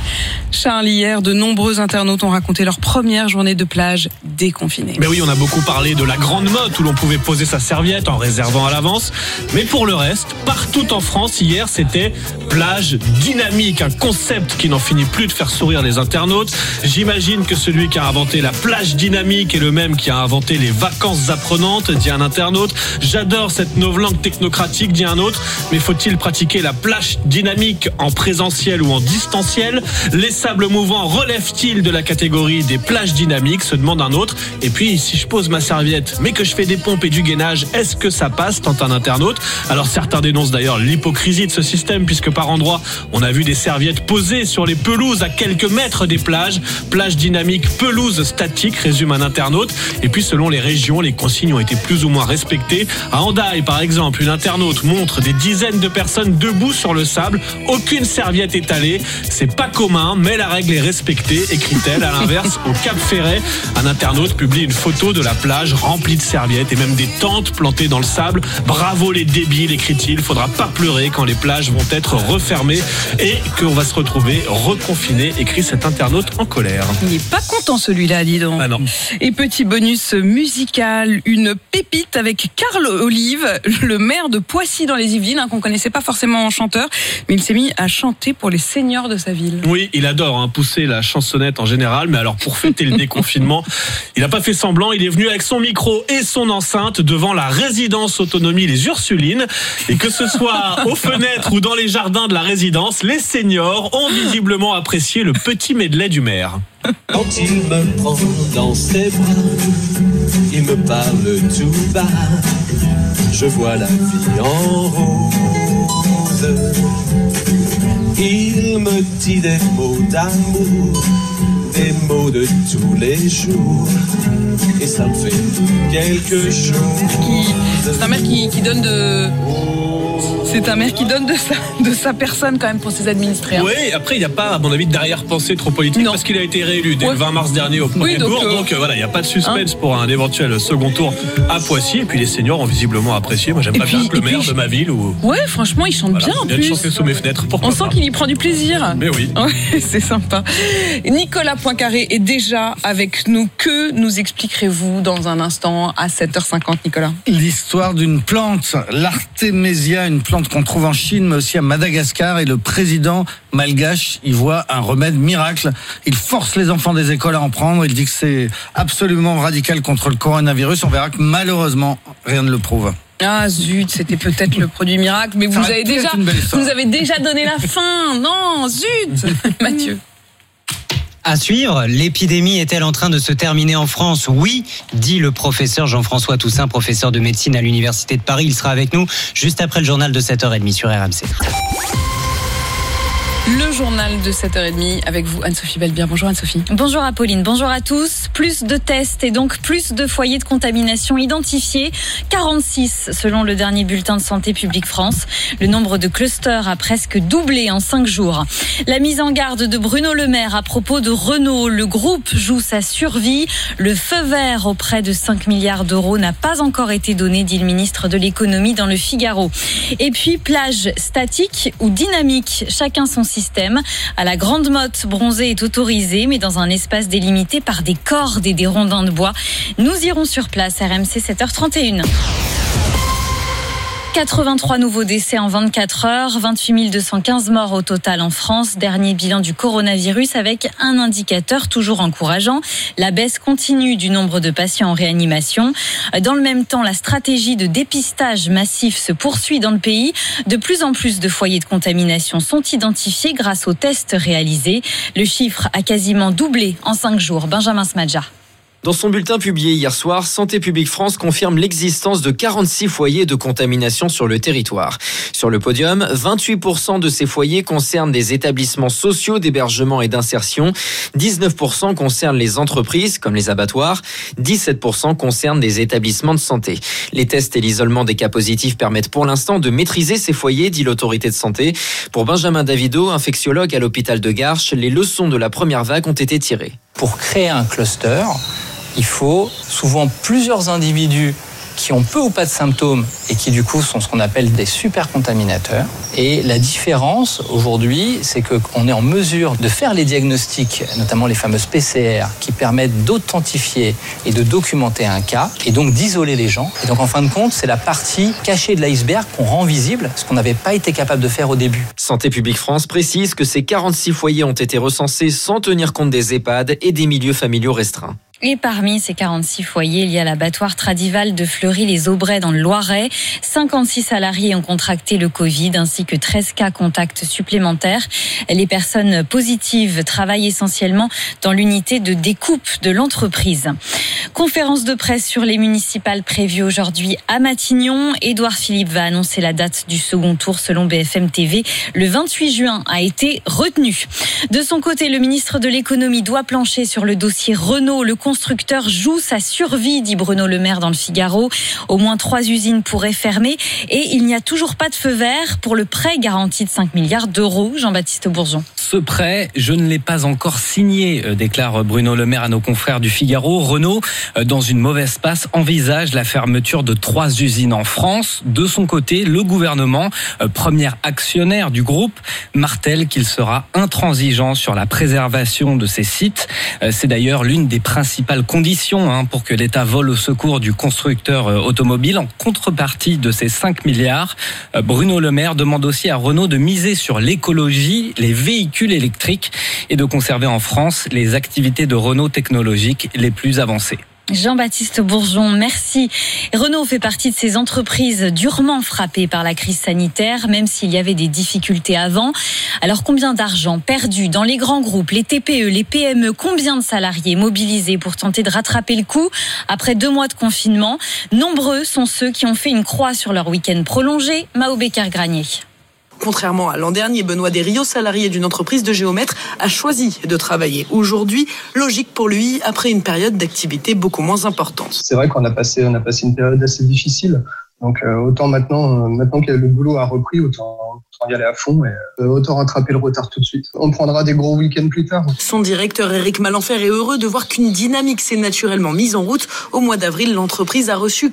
Charles, hier, de nombreux internautes ont raconté leur première journée de plage déconfinée. Mais oui, on a beaucoup parlé de la grande motte où l'on pouvait poser sa serviette en réservant à l'avance. Mais pour le reste, partout en France, hier, c'était plage dynamique, un concept qui n'en finit plus de faire sourire les internautes. J'imagine que celui qui a inventé la plage dynamique est le même qui a inventé les vacances apprenantes, dit un internaute. J'adore cette novlangue technocratique, dit un autre. Mais faut-il pratiquer la plage dynamique en présentiel ou en distanciel? Les sables mouvants relèvent-ils de la catégorie des plages dynamiques, se demande un autre. Et puis, si je pose ma serviette, mais que je fais des pompes et du gainage, est-ce que ça passe, tente un internaute? Alors certains dénoncent d'ailleurs l'hypocrisie de ce système, puisque par endroits, on a vu des serviettes posées sur les pelouses à quelques mètres des plages. Plage dynamique, pelouse statique, résume un internaute. Et puis, selon les régions, les consignes ont été plus ou moins respectées. À Hendaye, par exemple, une internaute montre des dizaines de personnes debout sur le sable, aucune serviette étalée. C'est pas commun, mais la règle est respectée, écrit-elle. À l'inverse, au Cap Ferret, un internaute publie une photo de la plage remplie de serviettes et même des tentes plantées dans le sable. Bravo les débiles, écrit-il. Faudra pas pleurer quand les plages vont être refermées et qu'on va se retrouver reconfiné, écrit cet internaute en colère. Il n'est pas content celui-là, dis donc. Ah non. Et petit bonus musical, une pépite avec Carl Olive, le maire de Poissy dans les Yvelines, qu'on connaissait pas forcément en chanteur, mais il s'est mis à chanter pour les seniors de sa ville. Oui, il adore pousser la chansonnette en général, mais alors pour fêter le déconfinement, il n'a pas fait semblant, il est venu avec son micro et son enceinte devant la résidence autonomie Les Ursulines, et que ce soit aux fenêtres ou dans les jardins de la résidence, les seniors ont visiblement apprécié le petit medley du maire. Quand il me prend dans ses bras, il me parle tout bas, je vois la vie en rose. Il me dit des mots d'amour, des mots de tous les jours, et ça me fait quelque chose. C'est un maire qui donne de... C'est un maire qui donne de sa personne quand même pour ses administrés. Oui, après il n'y a pas, à mon avis, d'arrière-pensée trop politique, parce qu'il a été réélu dès le 20 mars dernier au premier tour. Donc voilà, il n'y a pas de suspense pour un éventuel second tour à Poissy. Et puis les seniors ont visiblement apprécié. Moi j'aime pas bien le maire de ma ville. Ouais, franchement, il chante bien en plus. Il a chanté sous mes fenêtres. On sent qu'il y prend du plaisir. Mais oui. Ouais, c'est sympa. Nicolas Poincaré est déjà avec nous. Que nous expliquerez-vous dans un instant à 7h50, Nicolas? L'histoire d'une plante, l'Artémisia, une plante qu'on trouve en Chine, mais aussi à Madagascar. Et le président malgache y voit un remède miracle. Il force les enfants des écoles à en prendre. Il dit que c'est absolument radical contre le coronavirus. On verra que malheureusement, rien ne le prouve. Ah zut, c'était peut-être le produit miracle, mais vous avez déjà donné la fin. Non, zut, Mathieu. À suivre, l'épidémie est-elle en train de se terminer en France? Oui, dit le professeur Jean-François Toussaint, professeur de médecine à l'Université de Paris. Il sera avec nous juste après le journal de 7h30 sur RMC. Le journal de 7h30 avec vous, Anne-Sophie Belbien. Bonjour Anne-Sophie. Bonjour Apolline, bonjour à tous. Plus de tests et donc plus de foyers de contamination identifiés. 46 selon le dernier bulletin de Santé publique France. Le nombre de clusters a presque doublé en 5 jours. La mise en garde de Bruno Le Maire à propos de Renault. Le groupe joue sa survie. Le feu vert auprès de 5 milliards d'euros n'a pas encore été donné, dit le ministre de l'économie dans le Figaro. Et puis plage statique ou dynamique, chacun son système. À la Grande Motte, bronzer est autorisé, mais dans un espace délimité par des cordes et des rondins de bois. Nous irons sur place, RMC 7h31. 83 nouveaux décès en 24 heures, 28 215 morts au total en France. Dernier bilan du coronavirus avec un indicateur toujours encourageant. La baisse continue du nombre de patients en réanimation. Dans le même temps, la stratégie de dépistage massif se poursuit dans le pays. De plus en plus de foyers de contamination sont identifiés grâce aux tests réalisés. Le chiffre a quasiment doublé en 5 jours. Benjamin Smadja. Dans son bulletin publié hier soir, Santé publique France confirme l'existence de 46 foyers de contamination sur le territoire. Sur le podium, 28% de ces foyers concernent des établissements sociaux d'hébergement et d'insertion, 19% concernent les entreprises comme les abattoirs, 17% concernent des établissements de santé. Les tests et l'isolement des cas positifs permettent pour l'instant de maîtriser ces foyers, dit l'autorité de santé. Pour Benjamin Davido, infectiologue à l'hôpital de Garches, les leçons de la première vague ont été tirées. Pour créer un cluster, il faut souvent plusieurs individus qui ont peu ou pas de symptômes et qui du coup sont ce qu'on appelle des supercontaminateurs. Et la différence aujourd'hui, c'est qu'on est en mesure de faire les diagnostics, notamment les fameuses PCR, qui permettent d'authentifier et de documenter un cas et donc d'isoler les gens. Et donc en fin de compte, c'est la partie cachée de l'iceberg qu'on rend visible, ce qu'on n'avait pas été capable de faire au début. Santé publique France précise que ces 46 foyers ont été recensés sans tenir compte des EHPAD et des milieux familiaux restreints. Et parmi ces 46 foyers, il y a l'abattoir Tradival de Fleury-les-Aubrais dans le Loiret. 56 salariés ont contracté le Covid ainsi que 13 cas contacts supplémentaires. Les personnes positives travaillent essentiellement dans l'unité de découpe de l'entreprise. Conférence de presse sur les municipales prévues aujourd'hui à Matignon. Édouard Philippe va annoncer la date du second tour selon BFM TV. Le 28 juin a été retenu. De son côté, le ministre de l'économie doit plancher sur le dossier Renault. Le constructeur joue sa survie, dit Bruno Le Maire dans le Figaro. Au moins 3 usines pourraient fermer et il n'y a toujours pas de feu vert pour le prêt garanti de 5 milliards d'euros. Jean-Baptiste Bourgeon. Ce prêt, je ne l'ai pas encore signé, déclare Bruno Le Maire à nos confrères du Figaro. Renault, dans une mauvaise passe, envisage la fermeture de 3 usines en France. De son côté, le gouvernement, premier actionnaire du groupe, martèle qu'il sera intransigeant sur la préservation de ces sites. C'est d'ailleurs l'une des principales conditions pour que l'État vole au secours du constructeur automobile en contrepartie de ces 5 milliards. Bruno Le Maire demande aussi à Renault de miser sur l'écologie, les véhicules électriques et de conserver en France les activités de Renault technologiques les plus avancées. Jean-Baptiste Bourgeon, merci. Renault fait partie de ces entreprises durement frappées par la crise sanitaire, même s'il y avait des difficultés avant. Alors combien d'argent perdu dans les grands groupes, les TPE, les PME, combien de salariés mobilisés pour tenter de rattraper le coup après 2 mois de confinement? Nombreux sont ceux qui ont fait une croix sur leur week-end prolongé. Mao Becker-Granier. Contrairement à l'an dernier, Benoît Desrios, salarié d'une entreprise de géomètres, a choisi de travailler aujourd'hui. Logique pour lui, après une période d'activité beaucoup moins importante. C'est vrai qu'on a passé une période assez difficile. Donc autant maintenant que le boulot a repris, autant y aller à fond et autant rattraper le retard tout de suite. On prendra des gros week-ends plus tard. Son directeur Éric Malenfer est heureux de voir qu'une dynamique s'est naturellement mise en route. Au mois d'avril, l'entreprise a reçu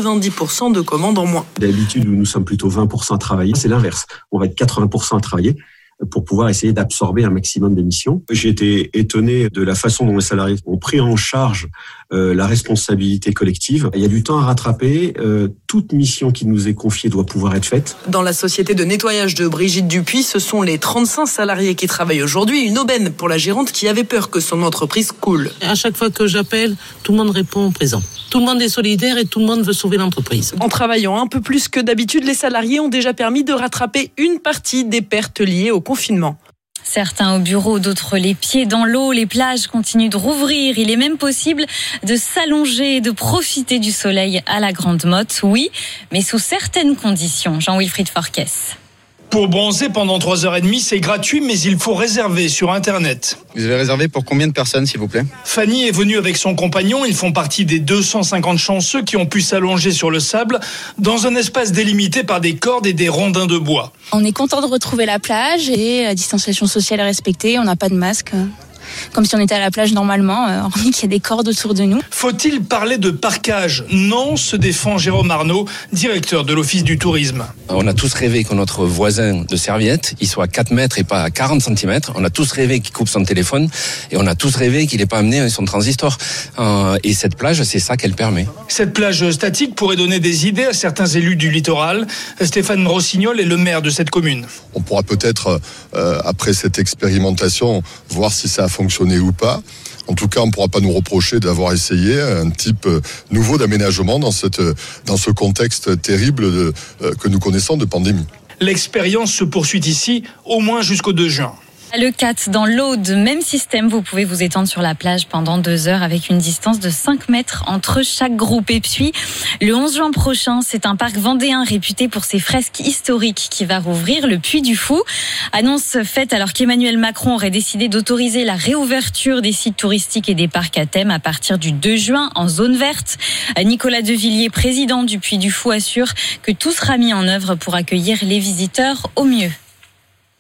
90% de commandes en moins. D'habitude, nous sommes plutôt 20% à travailler. C'est l'inverse. On va être 80% à travailler pour pouvoir essayer d'absorber un maximum d'émissions. J'ai été étonné de la façon dont les salariés ont pris en charge la responsabilité collective. Il y a du temps à rattraper. Toute mission qui nous est confiée doit pouvoir être faite. Dans la société de nettoyage de Brigitte Dupuis, ce sont les 35 salariés qui travaillent aujourd'hui. Une aubaine pour la gérante qui avait peur que son entreprise coule. À chaque fois que j'appelle, tout le monde répond présent. Tout le monde est solidaire et tout le monde veut sauver l'entreprise. En travaillant un peu plus que d'habitude, les salariés ont déjà permis de rattraper une partie des pertes liées au confinement. Certains au bureau, d'autres les pieds dans l'eau. Les plages continuent de rouvrir. Il est même possible de s'allonger et de profiter du soleil à la Grande Motte. Oui, mais sous certaines conditions. Jean-Wilfried Forquès. Pour bronzer pendant 3h30, c'est gratuit, mais il faut réserver sur Internet. Vous avez réservé pour combien de personnes, s'il vous plaît? Fanny est venue avec son compagnon. Ils font partie des 250 chanceux qui ont pu s'allonger sur le sable dans un espace délimité par des cordes et des rondins de bois. On est content de retrouver la plage et la distanciation sociale est respectée. On n'a pas de masque. Comme si on était à la plage normalement, hormis qu'il y a des cordes autour de nous. Faut-il parler de parquage? Non, se défend Jérôme Arnaud, directeur de l'Office du tourisme. On a tous rêvé que notre voisin de serviette, il soit à 4 mètres et pas à 40 cm. On a tous rêvé qu'il coupe son téléphone et on a tous rêvé qu'il n'ait pas amené son transistor. Et cette plage, c'est ça qu'elle permet. Cette plage statique pourrait donner des idées à certains élus du littoral. Stéphane Rossignol est le maire de cette commune. On pourra peut-être, après cette expérimentation, voir si ça a fonctionné ou pas. En tout cas, on ne pourra pas nous reprocher d'avoir essayé un type nouveau d'aménagement dans ce contexte terrible que nous connaissons de pandémie. L'expérience se poursuit ici, au moins jusqu'au 2 juin. Le 4 dans l'Aude, même système, vous pouvez vous étendre sur la plage pendant 2 heures avec une distance de 5 mètres entre chaque groupe. Et puis, le 11 juin prochain, c'est un parc vendéen réputé pour ses fresques historiques qui va rouvrir, le Puy du Fou. Annonce faite alors qu'Emmanuel Macron aurait décidé d'autoriser la réouverture des sites touristiques et des parcs à thème à partir du 2 juin en zone verte. Nicolas Devilliers, président du Puy du Fou, assure que tout sera mis en œuvre pour accueillir les visiteurs au mieux.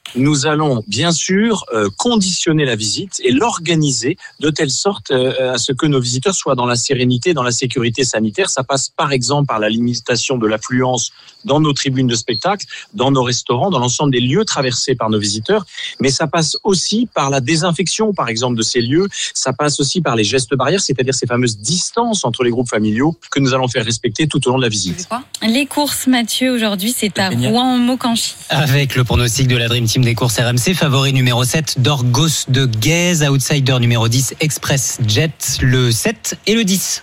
nous allons bien sûr conditionner la visite et l'organiser de telle sorte à ce que nos visiteurs soient dans la sérénité, dans la sécurité sanitaire. Ça passe par exemple par la limitation de l'affluence dans nos tribunes de spectacle, dans nos restaurants, dans l'ensemble des lieux traversés par nos visiteurs. Mais ça passe aussi par la désinfection, par exemple, de ces lieux. Ça passe aussi par les gestes barrières, c'est-à-dire ces fameuses distances entre les groupes familiaux que nous allons faire respecter tout au long de la visite. Les courses, Mathieu, aujourd'hui, c'est à Rouen-Mocanchi. Avec le pronostic de la Dream Team des courses RMC, favori numéro 7, Dorgos de Guèze, outsider numéro 10, Express Jet, le 7 et le 10.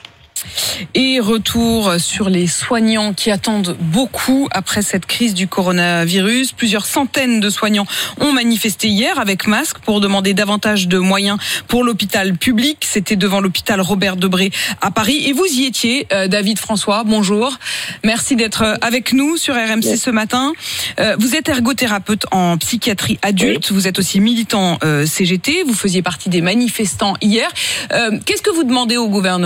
Et retour sur les soignants qui attendent beaucoup après cette crise du coronavirus. Plusieurs centaines de soignants ont manifesté hier avec masque pour demander davantage de moyens pour l'hôpital public. C'était devant l'hôpital Robert Debré à Paris. Et vous y étiez, David François, bonjour. Merci d'être avec nous sur RMC ce matin. Vous êtes ergothérapeute en psychiatrie adulte. Vous êtes aussi militant CGT. Vous faisiez partie des manifestants hier. Qu'est-ce que vous demandez au gouvernement ?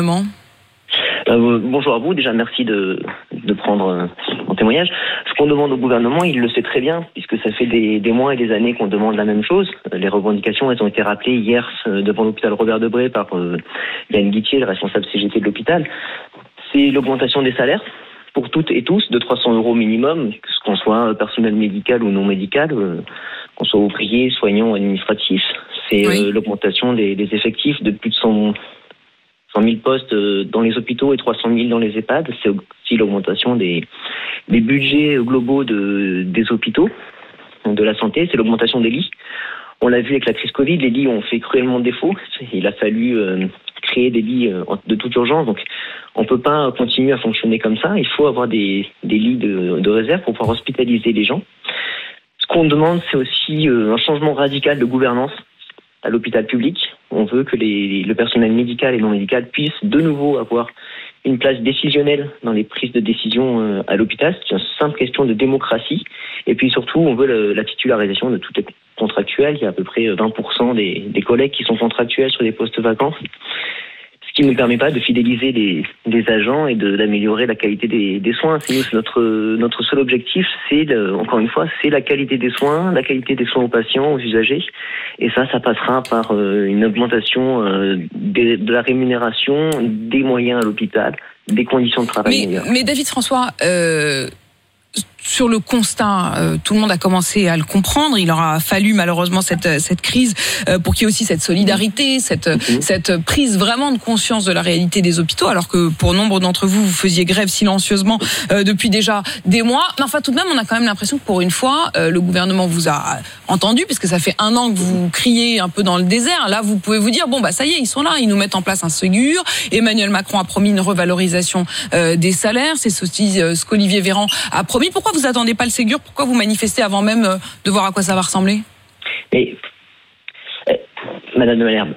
Bonjour à vous. Déjà, merci de prendre mon témoignage. Ce qu'on demande au gouvernement, il le sait très bien, puisque ça fait des mois et des années qu'on demande la même chose. Les revendications, elles ont été rappelées hier devant l'hôpital Robert Debré par Yann Guittier, le responsable CGT de l'hôpital. C'est l'augmentation des salaires pour toutes et tous de 300 € minimum, qu'on soit personnel médical ou non médical, qu'on soit ouvrier, soignant, administratif. C'est l'augmentation des effectifs de plus de 100 000 postes dans les hôpitaux et 300 000 dans les EHPAD. C'est aussi l'augmentation des budgets globaux des hôpitaux, de la santé. C'est l'augmentation des lits. On l'a vu avec la crise Covid, les lits ont fait cruellement défaut. Il a fallu créer des lits de toute urgence. Donc, on peut pas continuer à fonctionner comme ça. Il faut avoir des lits de réserve pour pouvoir hospitaliser les gens. Ce qu'on demande, c'est aussi un changement radical de gouvernance à l'hôpital public. On veut que le personnel médical et non médical puisse de nouveau avoir une place décisionnelle dans les prises de décision à l'hôpital. C'est une simple question de démocratie. Et puis surtout, on veut la titularisation de tous les contractuels. Il y a à peu près 20% des collègues qui sont contractuels sur des postes vacants. Ce qui ne permet pas de fidéliser les agents et d'améliorer la qualité des soins. C'est notre seul objectif, encore une fois, c'est la qualité des soins aux patients, aux usagers. Et ça passera par une augmentation de la rémunération, des moyens à l'hôpital, des conditions de travail meilleures. Mais David François, sur le constat, tout le monde a commencé à le comprendre. Il aura fallu malheureusement cette crise pour qu'il y ait aussi cette solidarité, cette prise vraiment de conscience de la réalité des hôpitaux, alors que pour nombre d'entre vous, vous faisiez grève silencieusement depuis déjà des mois. Mais enfin, tout de même, on a quand même l'impression que pour une fois, le gouvernement vous a entendu, puisque ça fait 1 an que vous criez un peu dans le désert. Là, vous pouvez vous dire, bon, bah ça y est, ils sont là, ils nous mettent en place un Ségur. Emmanuel Macron a promis une revalorisation des salaires. C'est aussi ce qu'Olivier Véran a promis. Pourquoi vous attendez pas le Ségur ? Pourquoi vous manifestez avant même de voir à quoi ça va ressembler ? Mais, Madame de Malherbe,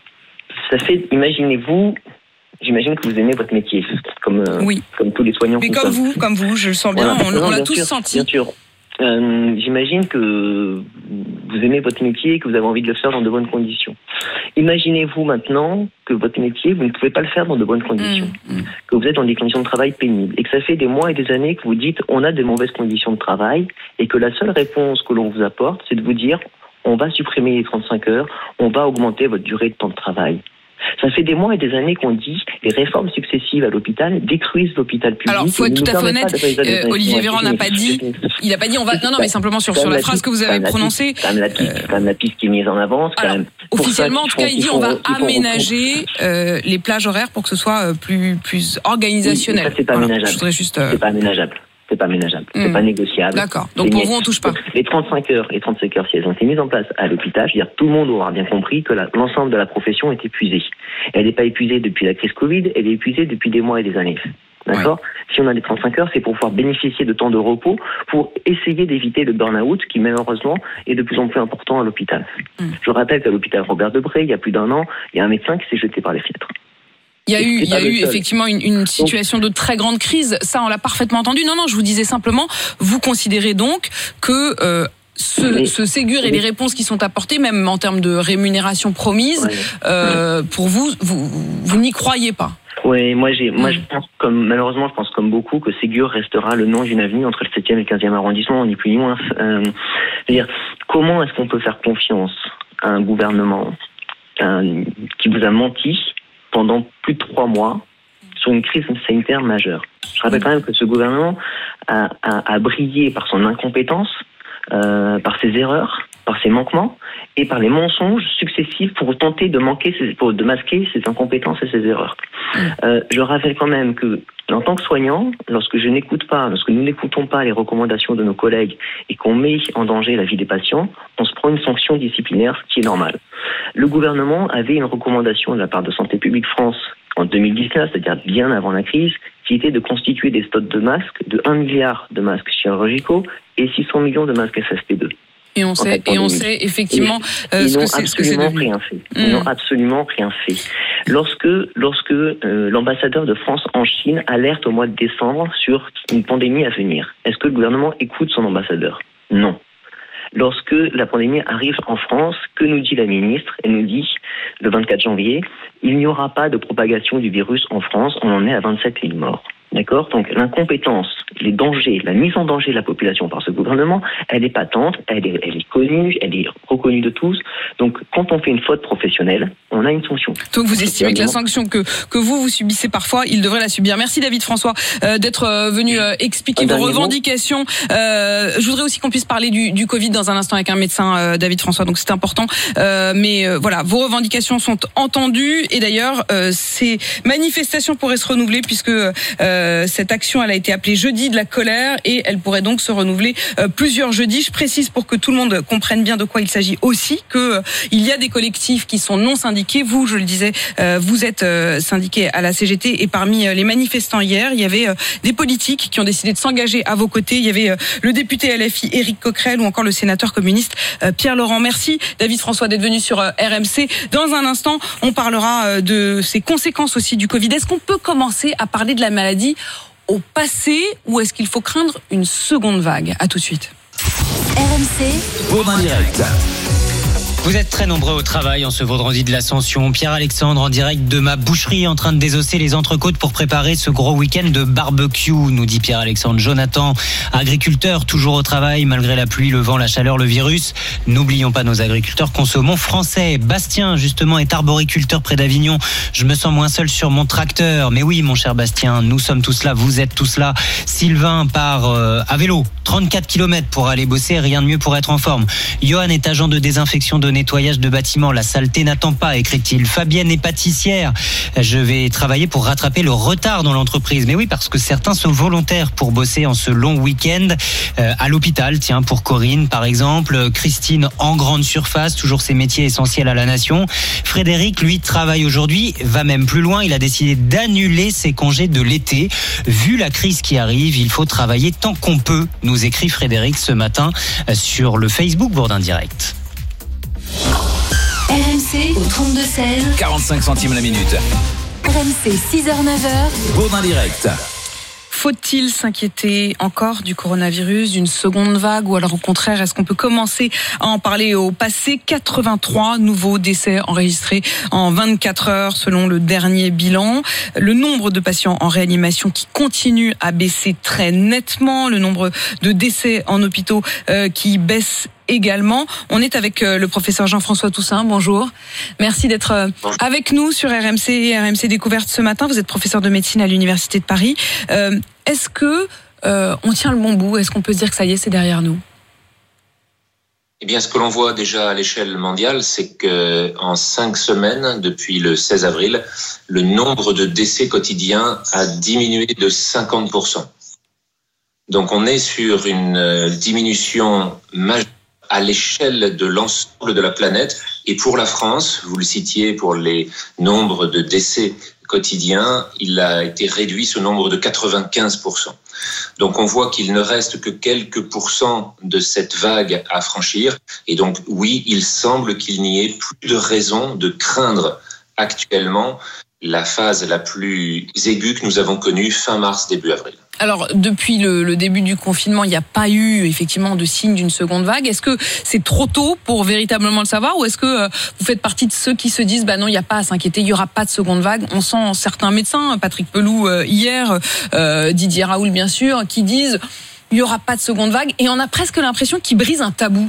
j'imagine que vous aimez votre métier, comme tous les soignants. Mais comme vous, je le sens bien, voilà. On l'a tous senti. Bien sûr. J'imagine que vous aimez votre métier et que vous avez envie de le faire dans de bonnes conditions. Imaginez-vous maintenant que votre métier, vous ne pouvez pas le faire dans de bonnes conditions, que vous êtes dans des conditions de travail pénibles et que ça fait des mois et des années que vous dites on a des mauvaises conditions de travail et que la seule réponse que l'on vous apporte, c'est de vous dire on va supprimer les 35 heures, on va augmenter votre durée de temps de travail. Ça fait des mois et des années qu'on dit les réformes successives à l'hôpital détruisent l'hôpital public. Alors, faut être tout à fait honnête, Olivier Véran n'a pas dit, il a pas dit on va, non, mais simplement sur la phrase que vous avez prononcée. Quand même la piste qui est mise en avant. Officiellement, en tout cas, il dit on va aménager les plages horaires pour que ce soit plus organisationnel. Ça, c'est pas aménageable. Je voudrais juste. C'est pas aménageable. C'est pas ménageable, c'est pas négociable. D'accord. Donc pour vous, on touche pas. Les 35 heures, si elles ont été mises en place à l'hôpital, je veux dire, tout le monde aura bien compris que l'ensemble de la profession est épuisée. Elle n'est pas épuisée depuis la crise Covid, elle est épuisée depuis des mois et des années. D'accord ? Si on a des 35 heures, c'est pour pouvoir bénéficier de temps de repos, pour essayer d'éviter le burn-out qui, malheureusement, est de plus en plus important à l'hôpital. Je rappelle qu'à l'hôpital Robert Debré, il y a plus d'1 an, il y a un médecin qui s'est jeté par les fenêtres. Il y a eu effectivement une situation de très grande crise. Ça, on l'a parfaitement entendu. Non, je vous disais simplement, vous considérez donc que ce Ségur et les réponses qui sont apportées, même en termes de rémunération promise, pour vous n'y croyez pas. Oui, je pense malheureusement, je pense comme beaucoup que Ségur restera le nom d'une avenue entre le 7e et le 15e arrondissement, ni plus ni moins. C'est-à-dire, comment est-ce qu'on peut faire confiance à un gouvernement qui vous a menti pendant plus de 3 mois sur une crise sanitaire majeure? Je rappelle quand même que ce gouvernement a brillé par son incompétence, par ses erreurs, par ses manquements et par les mensonges successifs pour tenter de masquer ses incompétences et ses erreurs. Je rappelle quand même que, en tant que soignant, lorsque nous n'écoutons pas les recommandations de nos collègues et qu'on met en danger la vie des patients, on se prend une sanction disciplinaire, ce qui est normal. Le gouvernement avait une recommandation de la part de Santé publique France en 2019, c'est-à-dire bien avant la crise, qui était de constituer des stocks de masques, de 1 milliard de masques chirurgicaux et 600 millions de masques FFP2. Et on sait effectivement ce que c'est devenu. Ils n'ont absolument rien fait. Lorsque l'ambassadeur de France en Chine alerte au mois de décembre sur une pandémie à venir, est-ce que le gouvernement écoute son ambassadeur? Non. Lorsque la pandémie arrive en France, que nous dit la ministre? Elle nous dit, le 24 janvier, il n'y aura pas de propagation du virus en France, on en est à 27 000 morts. D'accord? Donc l'incompétence, les dangers, la mise en danger de la population par ce gouvernement, elle est patente, elle est connue, elle est reconnue de tous. Donc quand on fait une faute professionnelle, on a une sanction. Donc vous estimez que la sanction que vous subissez parfois, il devrait la subir. Merci David François d'être venu expliquer vos revendications. Je voudrais aussi qu'on puisse parler du Covid dans un instant avec un médecin, David François, donc c'est important. Mais voilà, vos revendications sont entendues et d'ailleurs ces manifestations pourraient se renouveler puisque cette action, elle a été appelée jeudi de la colère et elle pourrait donc se renouveler plusieurs jeudis. Je précise pour que tout le monde comprenne bien de quoi il s'agit aussi, que il y a des collectifs qui sont non syndiqués. Vous, je le disais, vous êtes syndiqué à la CGT et parmi les manifestants hier, il y avait des politiques qui ont décidé de s'engager à vos côtés. Il y avait le député LFI Éric Coquerel ou encore le sénateur communiste Pierre Laurent. Merci David François d'être venu sur RMC. Dans un instant, on parlera de ces conséquences aussi du Covid. Est-ce qu'on peut commencer à parler de la maladie au passé ou est-ce qu'il faut craindre une seconde vague? À tout de suite. RMC, Bourdin Direct. Vous êtes très nombreux au travail en ce vendredi de l'Ascension. Pierre-Alexandre en direct de ma boucherie en train de désosser les entrecôtes pour préparer ce gros week-end de barbecue, nous dit Pierre-Alexandre. Jonathan, agriculteur, toujours au travail malgré la pluie, le vent, la chaleur, le virus. N'oublions pas nos agriculteurs, consommons français. Bastien, justement, est arboriculteur près d'Avignon. Je me sens moins seul sur mon tracteur. Mais oui, mon cher Bastien, nous sommes tous là, vous êtes tous là. Sylvain part à vélo, 34 km pour aller bosser, rien de mieux pour être en forme. Johan est agent de désinfection de nettoyage de bâtiments. La saleté n'attend pas, écrit-il. Fabienne est pâtissière. Je vais travailler pour rattraper le retard dans l'entreprise. Mais oui, parce que certains sont volontaires pour bosser en ce long week-end. À l'hôpital, tiens, pour Corinne, par exemple. Christine en grande surface, toujours ses métiers essentiels à la nation. Frédéric, lui, travaille aujourd'hui, va même plus loin. Il a décidé d'annuler ses congés de l'été. Vu la crise qui arrive, il faut travailler tant qu'on peut, nous écrit Frédéric ce matin sur le Facebook Bourdin Direct. RMC au 32-16. 45 centimes la minute. RMC 6h-9h. Bourdin Direct. Faut-il s'inquiéter encore du coronavirus, d'une seconde vague ou alors au contraire, est-ce qu'on peut commencer à en parler au passé? 83 nouveaux décès enregistrés en 24 heures selon le dernier bilan. Le nombre de patients en réanimation qui continue à baisser très nettement. Le nombre de décès en hôpitaux qui baisse également. On est avec le professeur Jean-François Toussaint. Bonjour. Merci d'être avec nous sur RMC et RMC Découverte ce matin. Vous êtes professeur de médecine à l'Université de Paris. Est-ce que on tient le bon bout? Est-ce qu'on peut se dire que ça y est, c'est derrière nous? Eh bien, ce que l'on voit déjà à l'échelle mondiale, c'est que en 5 semaines, depuis le 16 avril, le nombre de décès quotidiens a diminué de 50%. Donc, on est sur une diminution majeure à l'échelle de l'ensemble de la planète. Et pour la France, vous le citiez, pour les nombres de décès quotidiens, il a été réduit ce nombre de 95%. Donc on voit qu'il ne reste que quelques pourcents de cette vague à franchir. Et donc oui, il semble qu'il n'y ait plus de raison de craindre actuellement la phase la plus aiguë que nous avons connue fin mars, début avril. Alors, depuis le début du confinement, il n'y a pas eu effectivement de signe d'une seconde vague. Est-ce que c'est trop tôt pour véritablement le savoir, ou est-ce que vous faites partie de ceux qui se disent non, il n'y a pas à s'inquiéter, il n'y aura pas de seconde vague? On sent certains médecins, Patrick Pelloux hier, Didier Raoult bien sûr, qui disent il n'y aura pas de seconde vague, et on a presque l'impression qu'ils brisent un tabou.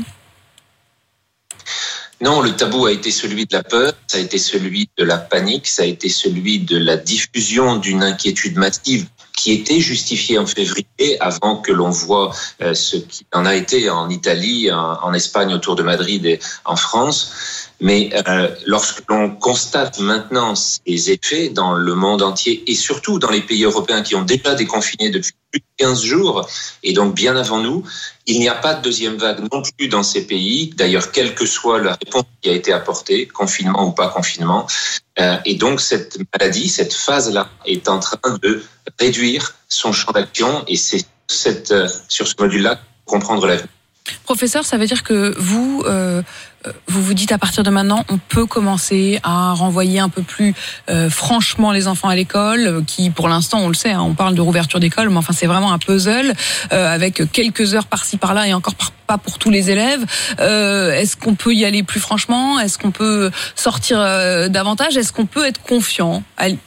Non, le tabou a été celui de la peur, ça a été celui de la panique, ça a été celui de la diffusion d'une inquiétude massive qui était justifiée en février, avant que l'on voit ce qui en a été en Italie, en Espagne autour de Madrid et en France. Mais lorsque l'on constate maintenant ces effets dans le monde entier, et surtout dans les pays européens qui ont déjà déconfiné depuis plus de 15 jours, et donc bien avant nous, il n'y a pas de deuxième vague non plus dans ces pays, d'ailleurs quelle que soit la réponse qui a été apportée, confinement ou pas confinement. Et donc cette maladie, cette phase-là, est en train de réduire son champ d'action, et c'est sur ce module-là comprendre l'avenir. Professeur, ça veut dire que vous vous dites à partir de maintenant, on peut commencer à renvoyer un peu plus franchement les enfants à l'école, qui pour l'instant, on le sait, on parle de rouverture d'école, mais enfin c'est vraiment un puzzle avec quelques heures par-ci par-là, et encore pas pour tous les élèves. Est-ce qu'on peut y aller plus franchement? Est-ce qu'on peut sortir davantage? Est-ce qu'on peut être confiant?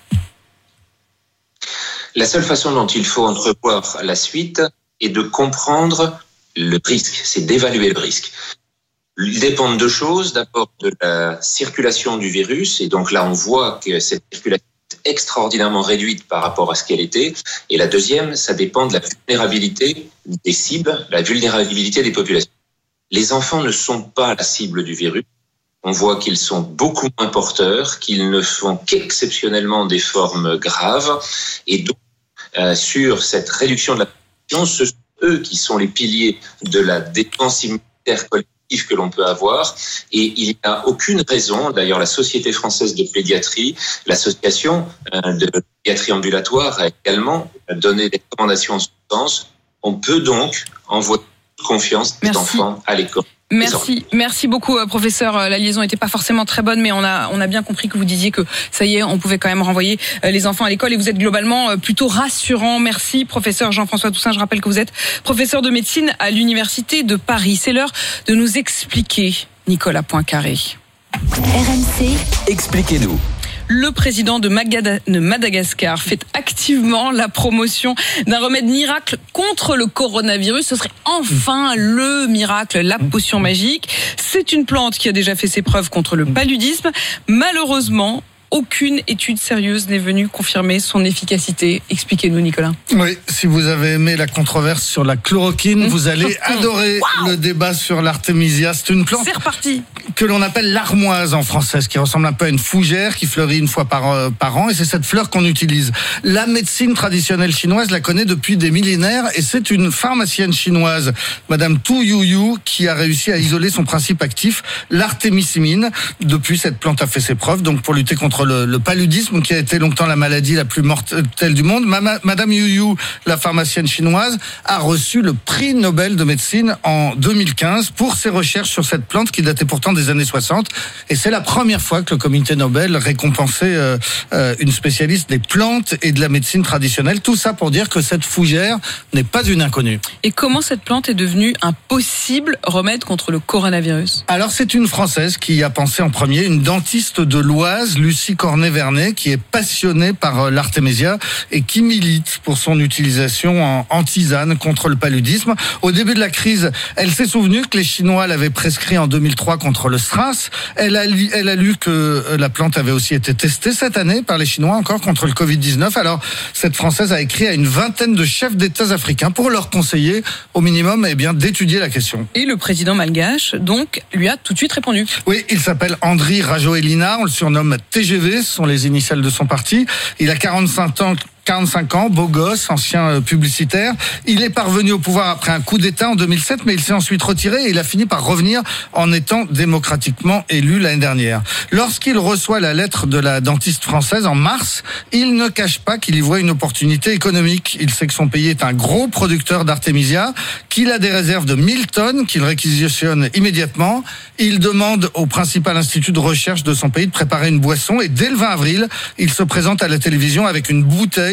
La seule façon dont il faut entrevoir la suite est de comprendre le risque, c'est d'évaluer le risque. Il dépend de deux choses. D'abord, de la circulation du virus. Et donc là, on voit que cette circulation est extraordinairement réduite par rapport à ce qu'elle était. Et la deuxième, ça dépend de la vulnérabilité des cibles, la vulnérabilité des populations. Les enfants ne sont pas la cible du virus. On voit qu'ils sont beaucoup moins porteurs, qu'ils ne font qu'exceptionnellement des formes graves. Et donc, sur cette réduction de la population, ce sont eux qui sont les piliers de la défense immunitaire collective que l'on peut avoir, et il n'y a aucune raison, d'ailleurs la Société française de pédiatrie, l'association de pédiatrie ambulatoire a également donné des recommandations en ce sens. On peut donc envoyer confiance des enfants à l'école. Merci beaucoup, professeur. La liaison n'était pas forcément très bonne, mais on a bien compris que vous disiez que ça y est, on pouvait quand même renvoyer les enfants à l'école, et vous êtes globalement plutôt rassurant. Merci, professeur Jean-François Toussaint. Je rappelle que vous êtes professeur de médecine à l'Université de Paris. C'est l'heure de nous expliquer, Nicolas Poincaré. RMC, expliquez-nous. Le président de Madagascar fait activement la promotion d'un remède miracle contre le coronavirus. Ce serait enfin le miracle, la potion magique. C'est une plante qui a déjà fait ses preuves contre le paludisme. Malheureusement, aucune étude sérieuse n'est venue confirmer son efficacité. Expliquez-nous, Nicolas. Oui, si vous avez aimé la controverse sur la chloroquine, vous allez adorer le débat sur l'artémisia. C'est une plante que l'on appelle l'armoise en français, qui ressemble un peu à une fougère qui fleurit une fois par an, et c'est cette fleur qu'on utilise. La médecine traditionnelle chinoise la connaît depuis des millénaires, et c'est une pharmacienne chinoise, Madame Tu Youyou, qui a réussi à isoler son principe actif, l'artémisinine. Depuis, cette plante a fait ses preuves, donc pour lutter contre le paludisme, qui a été longtemps la maladie la plus mortelle du monde. Madame Youyou, la pharmacienne chinoise, a reçu le prix Nobel de médecine en 2015 pour ses recherches sur cette plante qui datait pourtant des années 60. Et c'est la première fois que le comité Nobel récompensait une spécialiste des plantes et de la médecine traditionnelle. Tout ça pour dire que cette fougère n'est pas une inconnue. Et comment cette plante est devenue un possible remède contre le coronavirus? Alors, c'est une Française qui a pensé en premier, une dentiste de l'Oise, Lucie Cornet-Vernet, qui est passionnée par l'artémisia et qui milite pour son utilisation en tisane contre le paludisme. Au début de la crise, elle s'est souvenue que les Chinois l'avaient prescrit en 2003 contre le SRAS. Elle a lu que la plante avait aussi été testée cette année par les Chinois encore contre le Covid-19. Alors, cette Française a écrit à une vingtaine de chefs d'États africains pour leur conseiller, au minimum, d'étudier la question. Et le président malgache, donc, lui a tout de suite répondu. Oui, il s'appelle Andry Rajoelina, on le surnomme TGV, ce sont les initiales de son parti. Il a 45 ans, beau gosse, ancien publicitaire. Il est parvenu au pouvoir après un coup d'État en 2007, mais il s'est ensuite retiré et il a fini par revenir en étant démocratiquement élu l'année dernière. Lorsqu'il reçoit la lettre de la dentiste française en mars, il ne cache pas qu'il y voit une opportunité économique. Il sait que son pays est un gros producteur d'artémisia, qu'il a des réserves de 1000 tonnes, qu'il réquisitionne immédiatement. Il demande au principal institut de recherche de son pays de préparer une boisson et dès le 20 avril, il se présente à la télévision avec une bouteille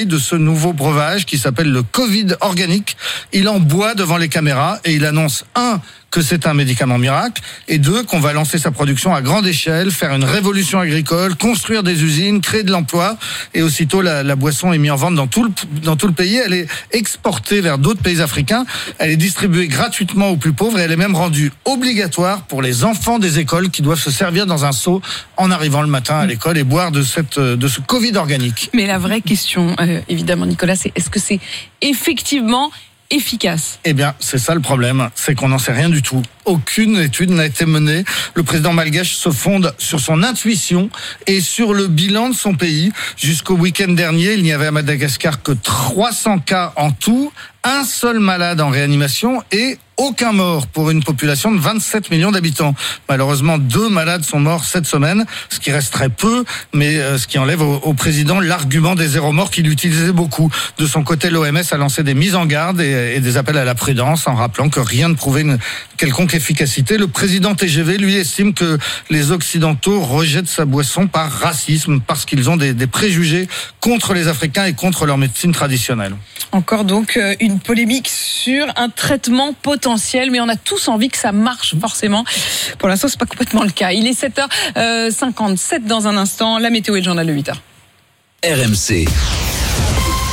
détails de ce nouveau breuvage qui s'appelle le Covid organique. Il en boit devant les caméras et il annonce que c'est un médicament miracle, et 2, qu'on va lancer sa production à grande échelle, faire une révolution agricole, construire des usines, créer de l'emploi, et aussitôt la boisson est mise en vente dans tout le pays. Elle est exportée vers d'autres pays africains, elle est distribuée gratuitement aux plus pauvres, et elle est même rendue obligatoire pour les enfants des écoles qui doivent se servir dans un seau en arrivant le matin à l'école et boire de ce Covid organique. Mais la vraie question, évidemment Nicolas, c'est est-ce que c'est effectivement efficace? Eh bien, c'est ça le problème, c'est qu'on n'en sait rien du tout. Aucune étude n'a été menée. Le président malgache se fonde sur son intuition et sur le bilan de son pays. Jusqu'au week-end dernier, il n'y avait à Madagascar que 300 cas en tout, un seul malade en réanimation et aucun mort pour une population de 27 millions d'habitants. Malheureusement, 2 malades sont morts cette semaine, ce qui reste très peu, mais ce qui enlève au président l'argument des 0 morts qu'il utilisait beaucoup. De son côté, l'OMS a lancé des mises en garde et des appels à la prudence en rappelant que rien ne prouvait une quelconque efficacité. Le président TGV, lui, estime que les Occidentaux rejettent sa boisson par racisme, parce qu'ils ont des préjugés contre les Africains et contre leur médecine traditionnelle. Encore donc une polémique sur un traitement potentiel, mais on a tous envie que ça marche forcément. Pour l'instant, c'est pas complètement le cas. Il est 7h57 dans un instant, la météo et le journal de 8h. RMC.